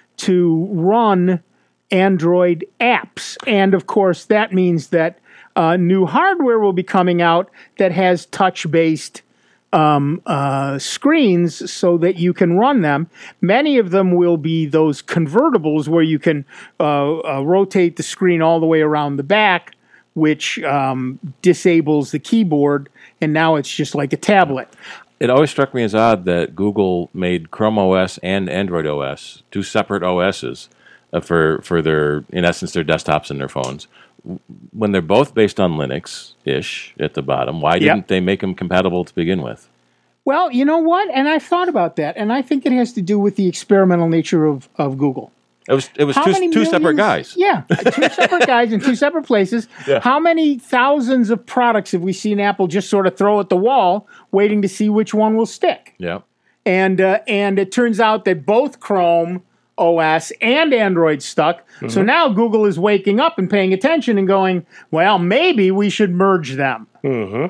to run Android apps. And, of course, that means that uh, new hardware will be coming out that has touch-based um, uh, screens so that you can run them. Many of them will be those convertibles where you can uh, uh, rotate the screen all the way around the back, which um, disables the keyboard, and now it's just like a tablet. It always struck me as odd that Google made Chrome O S and Android O S two separate O Ss uh, for for their, in essence, their desktops and their phones. When they're both based on Linux-ish at the bottom, why didn't Yep. they make them compatible to begin with? Well, you know what? And I thought about that, and I think it has to do with the experimental nature of, of Google. It was it was How two many two separate millions- guys. Yeah, two separate guys in two separate places. Yeah. How many thousands of products have we seen Apple just sort of throw at the wall, waiting to see which one will stick? Yeah. And uh, and it turns out that both Chrome O S and Android stuck. So Mhm. now Google is waking up and paying attention and going, well, maybe we should merge them. Mm-hmm.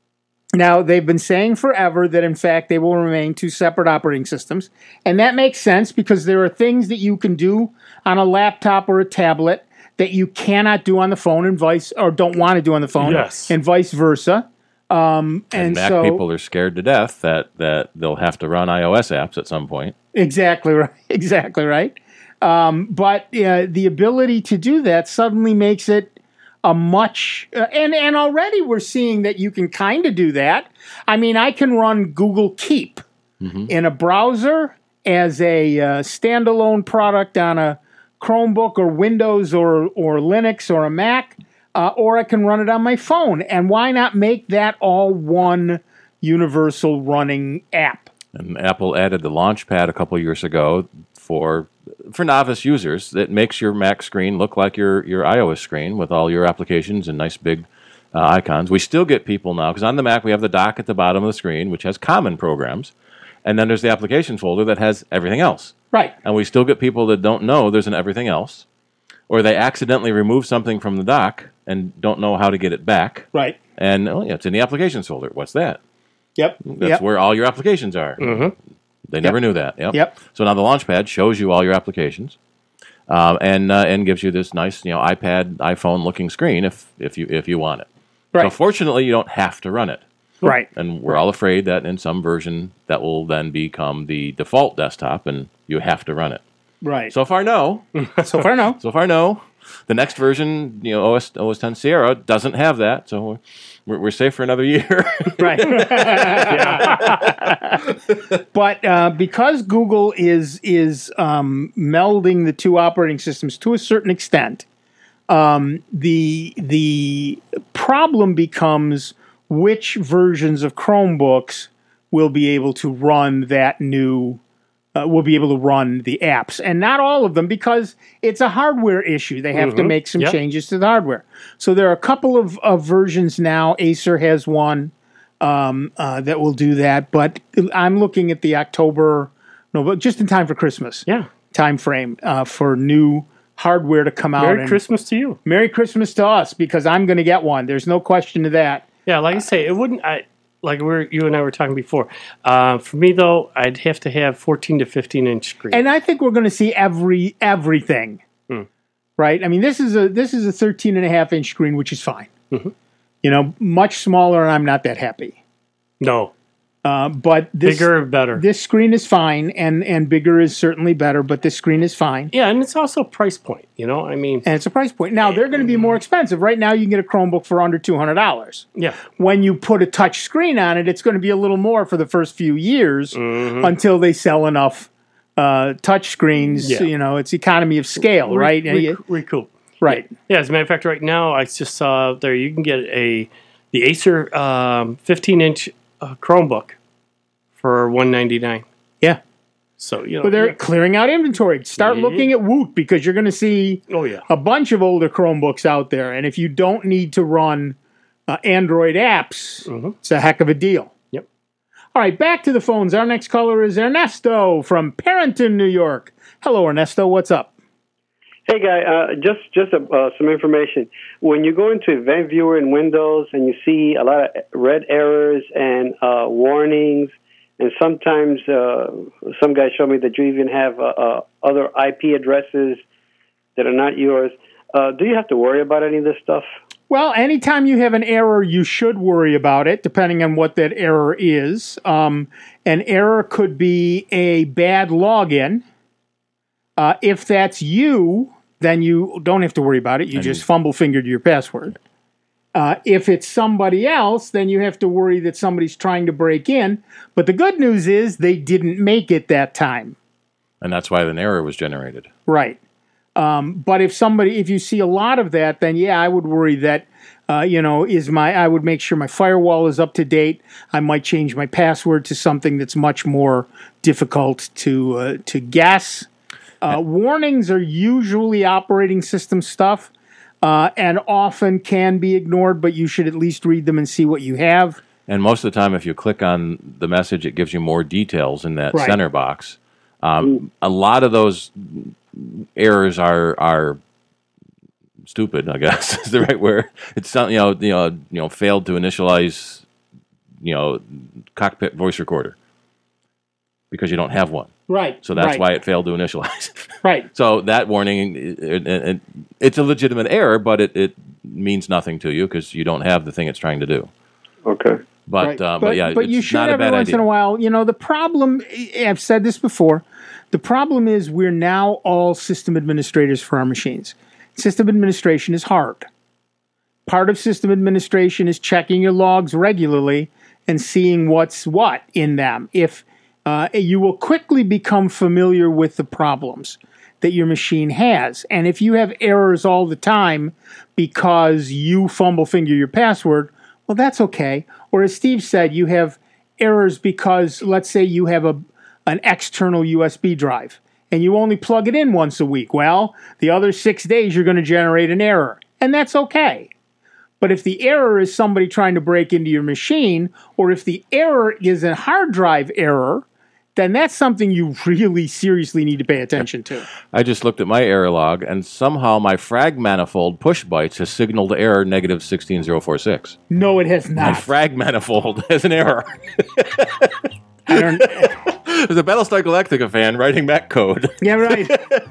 Now, they've been saying forever that, in fact, they will remain two separate operating systems. And that makes sense because there are things that you can do on a laptop or a tablet that you cannot do on the phone and vice, or don't want to do on the phone, Yes. and vice versa. Um, and And Mac so, people are scared to death that, that they'll have to run iOS apps at some point. exactly right. Exactly right. Um, but uh, the ability to do that suddenly makes it a much uh, and and already we're seeing that you can kind of do that. I mean, I can run Google Keep in a browser as a uh, standalone product on a Chromebook or Windows or or Linux or a Mac, uh, or I can run it on my phone. And why not make that all one universal running app? And Apple added the Launchpad a couple years ago for for novice users that makes your Mac screen look like your, your iOS screen with all your applications and nice big uh, icons. We still get people now, because on the Mac we have the dock at the bottom of the screen, which has common programs, and then there's the applications folder that has everything else. Right. And we still get people that don't know there's an everything else, or they accidentally remove something from the dock and don't know how to get it back. Right. And oh, yeah, it's in the applications folder. What's that? Yep. That's Yep. where all your applications are. Mm-hmm. They never knew that. Yep. Yep. So now the Launchpad shows you all your applications, um, and uh, and gives you this nice, you know, iPad, iPhone looking screen if if you if you want it. So Right. fortunately, you don't have to run it. Right. And we're all afraid that in some version that will then become the default desktop, and you have to run it. Right. So far, no. So far, no. So far, no. The next version, you know, O S O S ten Sierra doesn't have that, so we're we're safe for another year. Right. But uh, because Google is is um, melding the two operating systems to a certain extent, um, the the problem becomes which versions of Chromebooks will be able to run that new. Uh, will be able to run the apps, and not all of them, because it's a hardware issue. They have to Mhm. make some Yep. changes to the hardware. So there are a couple of, of versions now. Acer has one um, uh, that will do that, but I'm looking at the October, no, but just in time for Christmas. Yeah. Time frame uh, for new hardware to come out. Merry and Christmas to you. Merry Christmas to us, because I'm going to get one. There's no question to that. Yeah, like I say, it wouldn't. I like we are you and I were talking before. Uh, for me though, I'd have to have fourteen to fifteen inch screen. And I think we're going to see every everything, Hmm. right? I mean, this is a this is a thirteen and a half inch screen, which is fine. Mhm. You know, much smaller, and I'm not that happy. No. Uh, but this, bigger, better. This screen is fine, and, and bigger is certainly better, but this screen is fine. Yeah, and it's also a price point, you know? I mean... And it's a price point. Now, they're going to be more expensive. Right now, you can get a Chromebook for under two hundred dollars. Yeah. When you put a touch screen on it, it's going to be a little more for the first few years mm-hmm. until they sell enough uh, touch screens. Yeah. You know, it's economy of scale, Re- right? Re- recoup. Right. Yeah, as a matter of fact, right now, I just saw there you can get a the Acer um, fifteen-inch uh, Chromebook for one ninety-nine. Yeah. So, you know. But they're yeah. clearing out inventory. Start yeah. looking at Woot because you're going to see oh, yeah. a bunch of older Chromebooks out there. And if you don't need to run uh, Android apps, mm-hmm. it's a heck of a deal. Yep. All right, back to the phones. Our next caller is Ernesto from Parenton, New York. Hello, Ernesto. What's up? Hey, guy. Uh, just just uh, some information. When you go into Event Viewer in Windows and you see a lot of red errors and uh, warnings, and sometimes uh, some guys show me that you even have uh, uh, other I P addresses that are not yours. Uh, do you have to worry about any of this stuff? Well, anytime you have an error, you should worry about it, depending on what that error is. Um, an error could be a bad login. Uh, if that's you, then you don't have to worry about it. You just fumble-fingered your password. Uh, if it's somebody else, then you have to worry that somebody's trying to break in. But the good news is they didn't make it that time. And that's why an error was generated. Right. Um, but if somebody, if you see a lot of that, then yeah, I would worry that, uh, you know, is my, I would make sure my firewall is up to date. I might change my password to something that's much more difficult to uh, to guess. Uh, warnings are usually operating system stuff uh, and often can be ignored, but you should at least read them and see what you have. And most of the time, if you click on the message, it gives you more details in that Right. center box. Um, a lot of those errors are are stupid, I guess is the right word. It's not, you know, you know, you know, failed to initialize, you know, cockpit voice recorder because you don't have one. Right. So that's right. why it failed to initialize. Right. So that warning, it, it, it, it's a legitimate error, but it, it means nothing to you because you don't have the thing it's trying to do. Okay. But, Right. uh, but, yeah, but it's you should not a every bad once idea. in a while. You know, the problem, I've said this before, the problem is we're now all system administrators for our machines. System administration is hard. Part of system administration is checking your logs regularly and seeing what's what in them. If uh, you will quickly become familiar with the problems that your machine has. And if you have errors all the time because you fumble finger your password, well, that's okay. Or as Steve said, you have errors because, let's say you have a an external U S B drive and you only plug it in once a week. Well, the other six days you're going to generate an error, and that's okay. But if the error is somebody trying to break into your machine, or if the error is a hard drive error, then that's something you really seriously need to pay attention to. I just looked at my error log, and somehow my frag manifold push bytes has signaled error negative sixteen zero four six. No, it has My not. frag manifold has an error. I don't. There's a Battlestar Galactica fan writing Mac code. Yeah, right.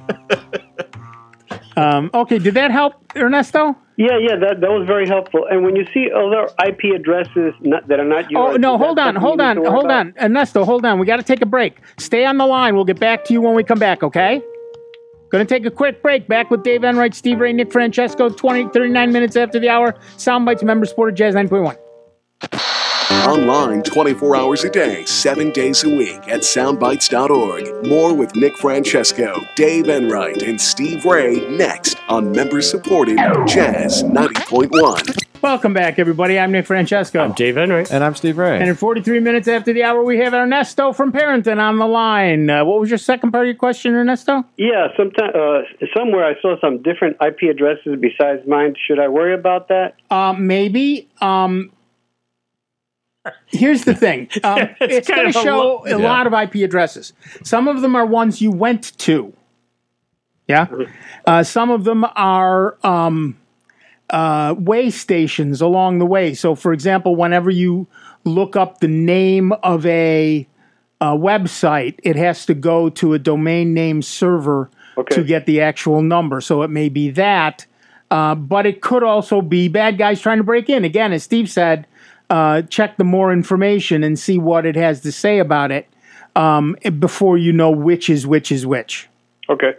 um, okay, did that help, Ernesto? Yeah, yeah, that that was very helpful. And when you see other I P addresses not, that are not yours, Oh, no, is that hold on, something hold you need on, to worry hold about? on. Ernesto, hold on. We got to take a break. Stay on the line. We'll get back to you when we come back, okay? Going to take a quick break. Back with Dave Enright, Steve Ray, Nick Francesco, twenty, thirty-nine minutes after the hour. Soundbites, member supported, Jazz nine point one. Online twenty-four hours a day, seven days a week at soundbites dot org. More with Nick Francesco, Dave Enright, and Steve Ray next on member-supported Jazz ninety point one. Welcome back, everybody. I'm Nick Francesco. I'm Dave Enright. And I'm Steve Ray. And in forty-three minutes after the hour, we have Ernesto from Parenton on the line. Uh, what was your second part of your question, Ernesto? Yeah, sometime, uh, somewhere I saw some different I P addresses besides mine. Should I worry about that? Uh, maybe. Um, here's the thing. Um, It's it's kind going to of a show lo- a Yeah. lot of I P addresses. Some of them are ones you went to. Yeah? Uh, some of them are um, uh, way stations along the way. So, for example, whenever you look up the name of a, a website, it has to go to a domain name server Okay. to get the actual number. So it may be that. Uh, but it could also be bad guys trying to break in. Again, as Steve said, uh, check the more information and see what it has to say about it um, before you know which is which is which. Okay.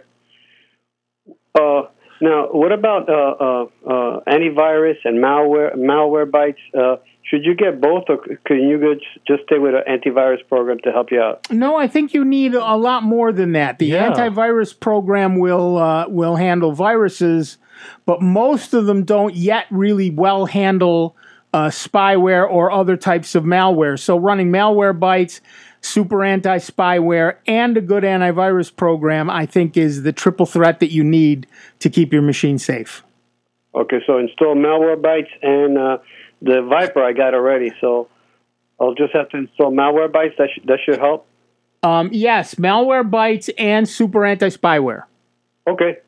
Uh, now, what about uh, uh, uh, antivirus and malware malware bites? Uh, should you get both, or can you go just stay with an antivirus program to help you out? No, I think you need a lot more than that. The Yeah. antivirus program will uh, will handle viruses, but most of them don't yet really well handle uh, spyware or other types of malware. So running Malwarebytes, super anti-spyware, and a good antivirus program, I think, is the triple threat that you need to keep your machine safe. Okay, so install Malwarebytes and uh, the Viper I got already. So I'll just have to install Malwarebytes. That sh- that should help. Um, yes, Malwarebytes and super anti-spyware. Okay.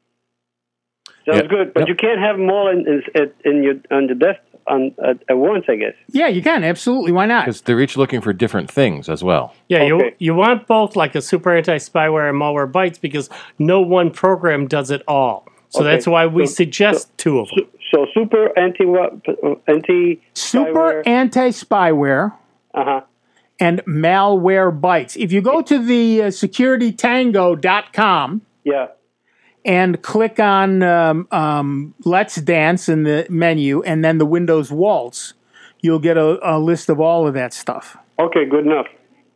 Sounds Yeah. good, but Yep. you can't have them all in, in, in your on the desk on at, at once, I guess. Yeah, you can, absolutely. Why not? Because they're each looking for different things as well. Yeah, you Okay. you want both, like a super anti-spyware and Malwarebytes, because no one program does it all. So Okay. that's why we So- suggest two of them. So super anti what anti Super anti-spyware Uh huh. and Malwarebytes. If you go to the uh, security tango dot com Yeah. and click on um, um, Let's Dance in the menu and then the Windows Waltz, you'll get a, a list of all of that stuff. Okay. Good enough.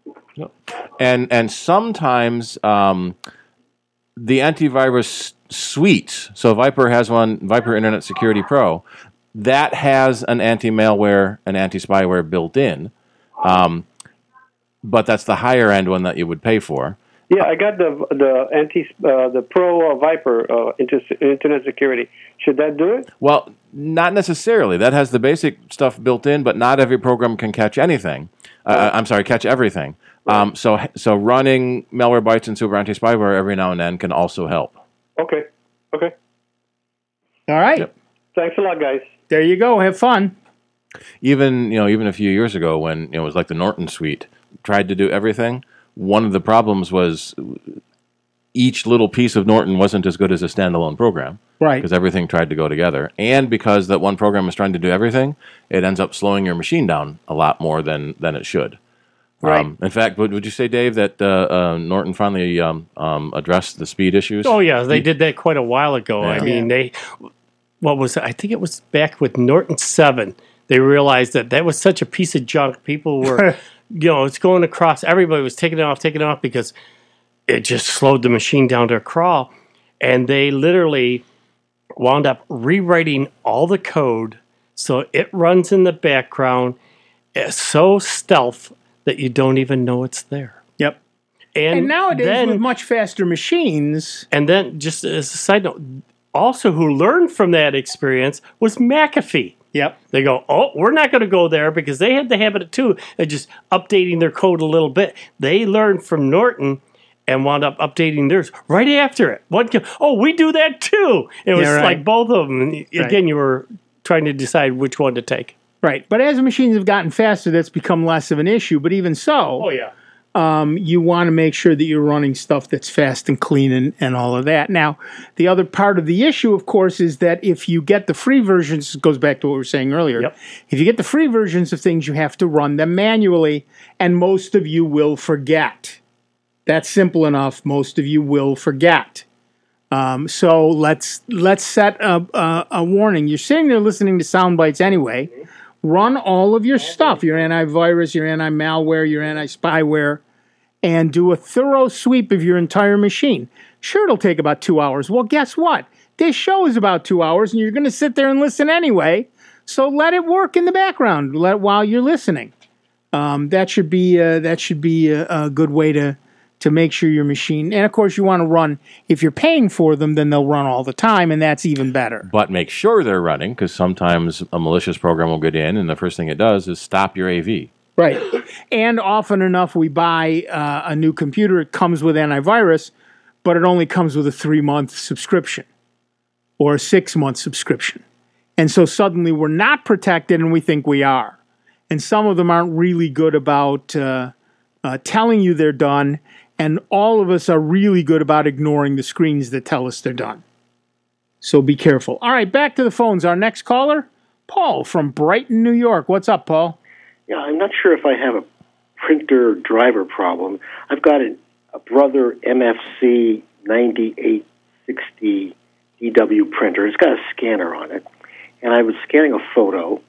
And and sometimes um, the antivirus suite, so Viper has one, Viper Internet Security Pro, that has an anti-malware and anti-spyware built in, um, but that's the higher end one that you would pay for. Yeah, I got the the anti uh, the Pro uh, Viper uh, inter- Internet Security. Should that do it? Well, not necessarily. That has the basic stuff built in, but not every program can catch anything. Uh, I'm sorry, catch everything. Um, so so running Malwarebytes and Super Anti-Spyware every now and then can also help. Okay. Okay. All right. Yep. Thanks a lot, guys. There you go. Have fun. Even you know, even a few years ago, when you know, it was like the Norton suite tried to do everything. One of the problems was each little piece of Norton wasn't as good as a standalone program, Right. Because everything tried to go together, and because that one program is trying to do everything, it ends up slowing your machine down a lot more than than it should. Right. Um, in fact, would, would you say, Dave, that uh, uh, Norton finally um, um, addressed the speed issues? Oh yeah, they did that quite a while ago. I Yeah. mean, they what was it? I think it was back with Norton seven. They realized that that was such a piece of junk. People were, you know, it's going across. Everybody was taking it off, taking it off because it just slowed the machine down to a crawl. And they literally wound up rewriting all the code so it runs in the background. It's so stealth that you don't even know it's there. Yep. And, And nowadays, then, with much faster machines, and then, just as a side note, also who learned from that experience was McAfee. Yep. They go, oh, we're not going to go there because they had the habit too of just updating their code a little bit. They learned from Norton and wound up updating theirs right after it. One, co- oh, we do that too. It was Yeah, right. like both of them. And again, Right. you were trying to decide which one to take. right. But as the machines have gotten faster, that's become less of an issue. But even so, Oh yeah. um, you want to make sure that you're running stuff that's fast and clean and, and all of that. Now, the other part of the issue, of course, is that if you get the free versions, it goes back to what we were saying earlier. Yep. If you get the free versions of things, you have to run them manually, and most of you will forget. That's simple enough. Most of you will forget. Um, so let's let's set a, a, a warning. You're sitting there listening to sound bites anyway. Run all of your stuff, your antivirus, your anti-malware, your anti-spyware, and do a thorough sweep of your entire machine. Sure, it'll take about two hours. Well, guess what? This show is about two hours, and you're going to sit there and listen anyway. So let it work in the background let, while you're listening. Um, that should be uh, that should be a, a good way to to make sure your machine. And of course, you want to run. If you're paying for them, then they'll run all the time, and that's even better. But make sure they're running, because sometimes a malicious program will get in, and the first thing it does is stop your A V. Right. And often enough, we buy uh, a new computer. It comes with antivirus, but it only comes with a three-month subscription or a six-month subscription. And so suddenly we're not protected, and we think we are. And some of them aren't really good about uh, uh, telling you they're done, and all of us are really good about ignoring the screens that tell us they're done. So be careful. All right, back to the phones. Our next caller, Paul from Brighton, New York. What's up, Paul? Yeah, I'm not sure if I have a printer driver problem. I've got a, a Brother M F C ninety-eight sixty D W printer. It's got a scanner on it. And I was scanning a photo,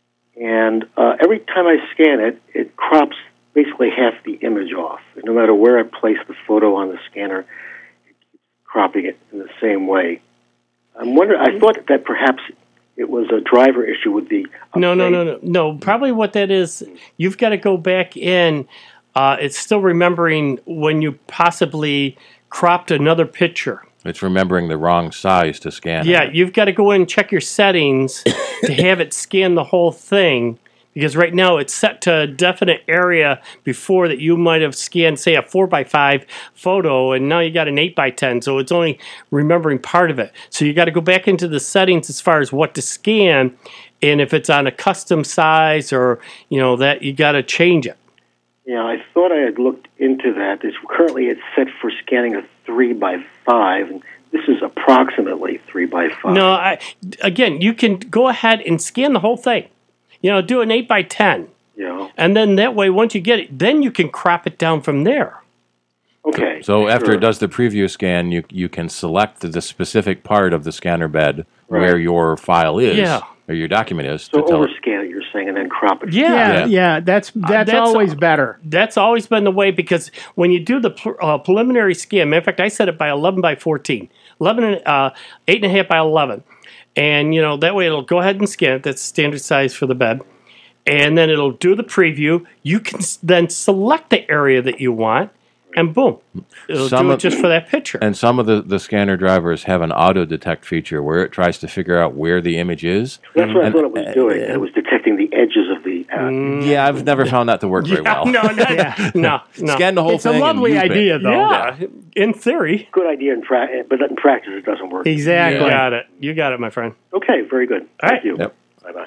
and uh, every time I scan it, it crops basically half the image off. And no matter where I place the photo on the scanner, it keeps cropping it in the same way. I'm wondering, I thought that perhaps it was a driver issue with the No, no, no, no. No, probably what that is, you've got to go back in. Uh, it's still remembering when you possibly cropped another picture. It's remembering the wrong size to scan. Yeah, it. you've got to go in and check your settings to have it scan the whole thing. Because right now it's set to a definite area before that you might have scanned, say, a four by five photo, and now you got an eight by ten, so it's only remembering part of it. So you got to go back into the settings as far as what to scan, and if it's on a custom size or, you know, that you got to change it. Yeah, I thought I had looked into that. It's currently it's set for scanning a three by five, and this is approximately three by five. No, I, again, you can go ahead and scan the whole thing. You know, do an eight by ten. Yeah. And then that way, once you get it, then you can crop it down from there. Okay. So after sure. it does the preview scan, you you can select the specific part of the scanner bed Right. where your file is, Yeah. or your document is. So to tell it. overscan it, you're saying, and then crop it. Yeah. Yeah, yeah, that's that's, that's always a- better. That's always been the way, because when you do the pr- uh, preliminary scan, matter of fact, I set it by eleven by fourteen, eleven and, uh, eight and a half by eleven. And, you know, that way it'll go ahead and scan it. That's standard size for the bed. And then it'll do the preview. You can s- then select the area that you want, and boom, it'll Some do it of- just for that picture. And some of the, the scanner drivers have an auto detect feature where it tries to figure out where the image is. That's what I And- thought it was doing. It was detecting the edges of the. Uh, Mm. Yeah, I've never found that to work very well. no, no, no, no. Scan the whole It's thing. a and lovely you pick. idea, though. Yeah, in theory. Good idea, in pra- but in practice it doesn't work. Exactly. You got it. You got it, my friend. Okay, very good. All Thank right. you. Yep. Bye-bye.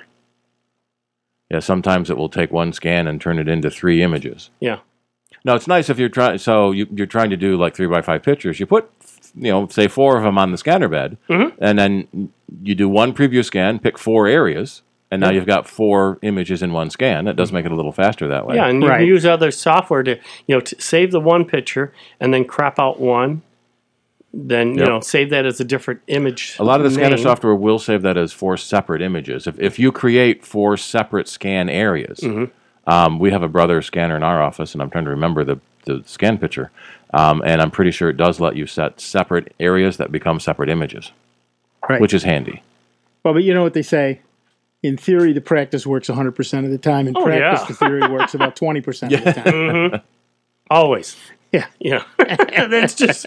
Yeah, sometimes it will take one scan and turn it into three images. Yeah. No, it's nice if you're trying. So you, you're trying to do like three by five pictures. You put, you know, say four of them on the scanner bed, Mhm. and then you do one preview scan, pick four areas, and now Yeah. you've got four images in one scan. It does make it a little faster that way. Yeah, and you Right. can use other software to, you know, to save the one picture and then crop out one. Then, you Yep. know, save that as a different image. A lot of the scanner name. software will save that as four separate images. If if you create four separate scan areas, Mm-hmm. um, we have a Brother scanner in our office, and I'm trying to remember the, the scan picture, um, and I'm pretty sure it does let you set separate areas that become separate images, Right. which is handy. Well, but you know what they say. In theory, the practice works one hundred percent of the time. In Oh, practice, yeah. the theory works about twenty percent of the time. Mhm. Always. Yeah. Yeah. That's just,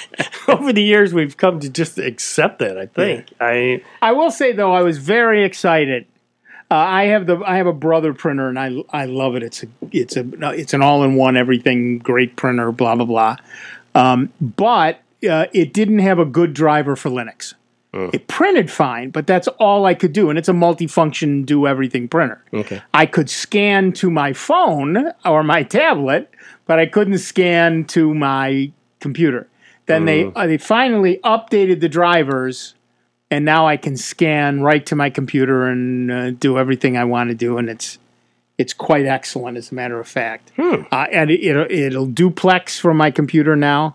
over the years, we've come to just accept that, I think. I I will say though, I was very excited. Uh, I have the I have a Brother printer, and I I love it. It's a it's a it's an all in one everything great printer. Blah blah blah. Um, but uh, it didn't have a good driver for Linux. It printed fine, but that's all I could do, and it's a multifunction do everything printer. Okay. I could scan to my phone or my tablet, but I couldn't scan to my computer. Then they uh, they finally updated the drivers, and now I can scan right to my computer and uh, do everything I want to do, and it's it's quite excellent, as a matter of fact. Hmm. Uh, and it, it'll, it'll duplex from my computer now,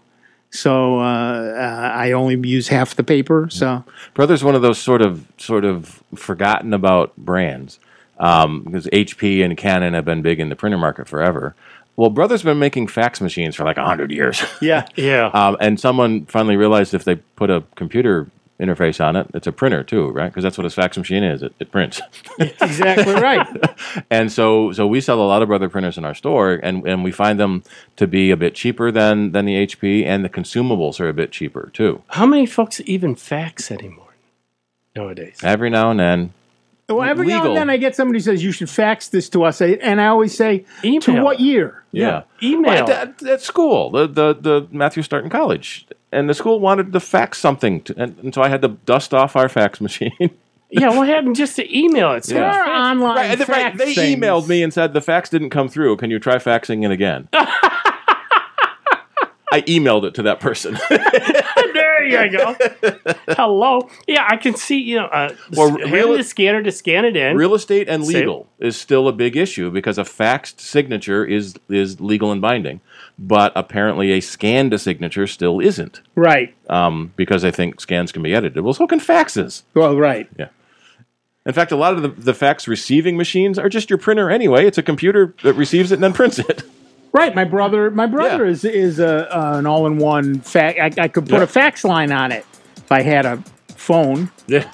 so uh, uh, I only use half the paper. So Brother's one of those sort of sort of forgotten about brands, um, because H P and Canon have been big in the printer market forever. Well, Brother's been making fax machines for like a hundred years. yeah, yeah. Um, and someone finally realized if they put a computer interface on it, it's a printer too, right? Because that's what a fax machine is. It, it prints. exactly right. And so, so we sell a lot of Brother printers in our store, and, and we find them to be a bit cheaper than, than the H P, and the consumables are a bit cheaper too. How many folks even fax anymore nowadays? Every now and then. Well, every now Legal. and then I get somebody who says you should fax this to us, I- and I always say, to Email. what year? Yeah. Email. Well, at, at school, the, the, the Matthew Starton College, and the school wanted to fax something, to, and, and so I had to dust off our fax machine. Yeah, what happened just to email it? So There Yeah. are online Right, fax right, they things. emailed me and said the fax didn't come through. Can you try faxing it again? I emailed it to that person. there There you go. Hello. Yeah, I can see, you know, uh, Well, having real- the scanner to scan it in. Real estate and Same. legal is still a big issue because a faxed signature is is legal and binding, but apparently a scanned signature still isn't. Right. Um, because I think scans can be edited. Well, so can faxes. Well, right. Yeah. In fact, a lot of the, the fax receiving machines are just your printer anyway. It's a computer that receives it and then prints it. Right. My brother, my brother Yeah. is is a, uh, an all-in-one fax. I, I could put Yeah. a fax line on it if I had a phone. Yeah.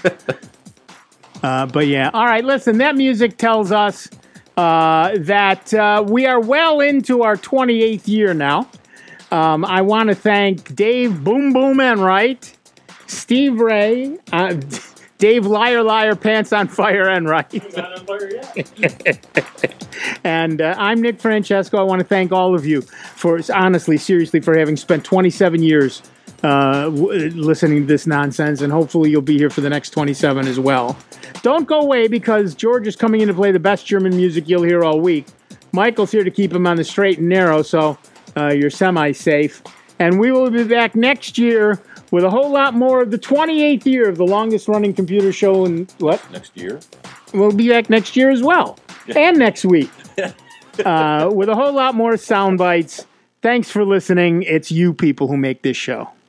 Uh, but yeah, all right. Listen, that music tells us uh, that uh, we are well into our twenty-eighth year now. Um, I want to thank Dave Boom Boom Enright, Steve Ray, uh, Dave Liar Liar Pants on Fire Enright, and uh, I'm Nick Francesco. I want to thank all of you for honestly, seriously, for having spent twenty-seven years uh, w- listening to this nonsense, and hopefully you'll be here for the next twenty-seven as well. Don't go away because George is coming in to play the best German music you'll hear all week. Michael's here to keep him on the straight and narrow, so uh, you're semi-safe. And we will be back next year with a whole lot more of the twenty-eighth year of the longest-running computer show in what? Next year? We'll be back next year as well. And next week. uh, with a whole lot more sound bites. Thanks for listening. It's you people who make this show.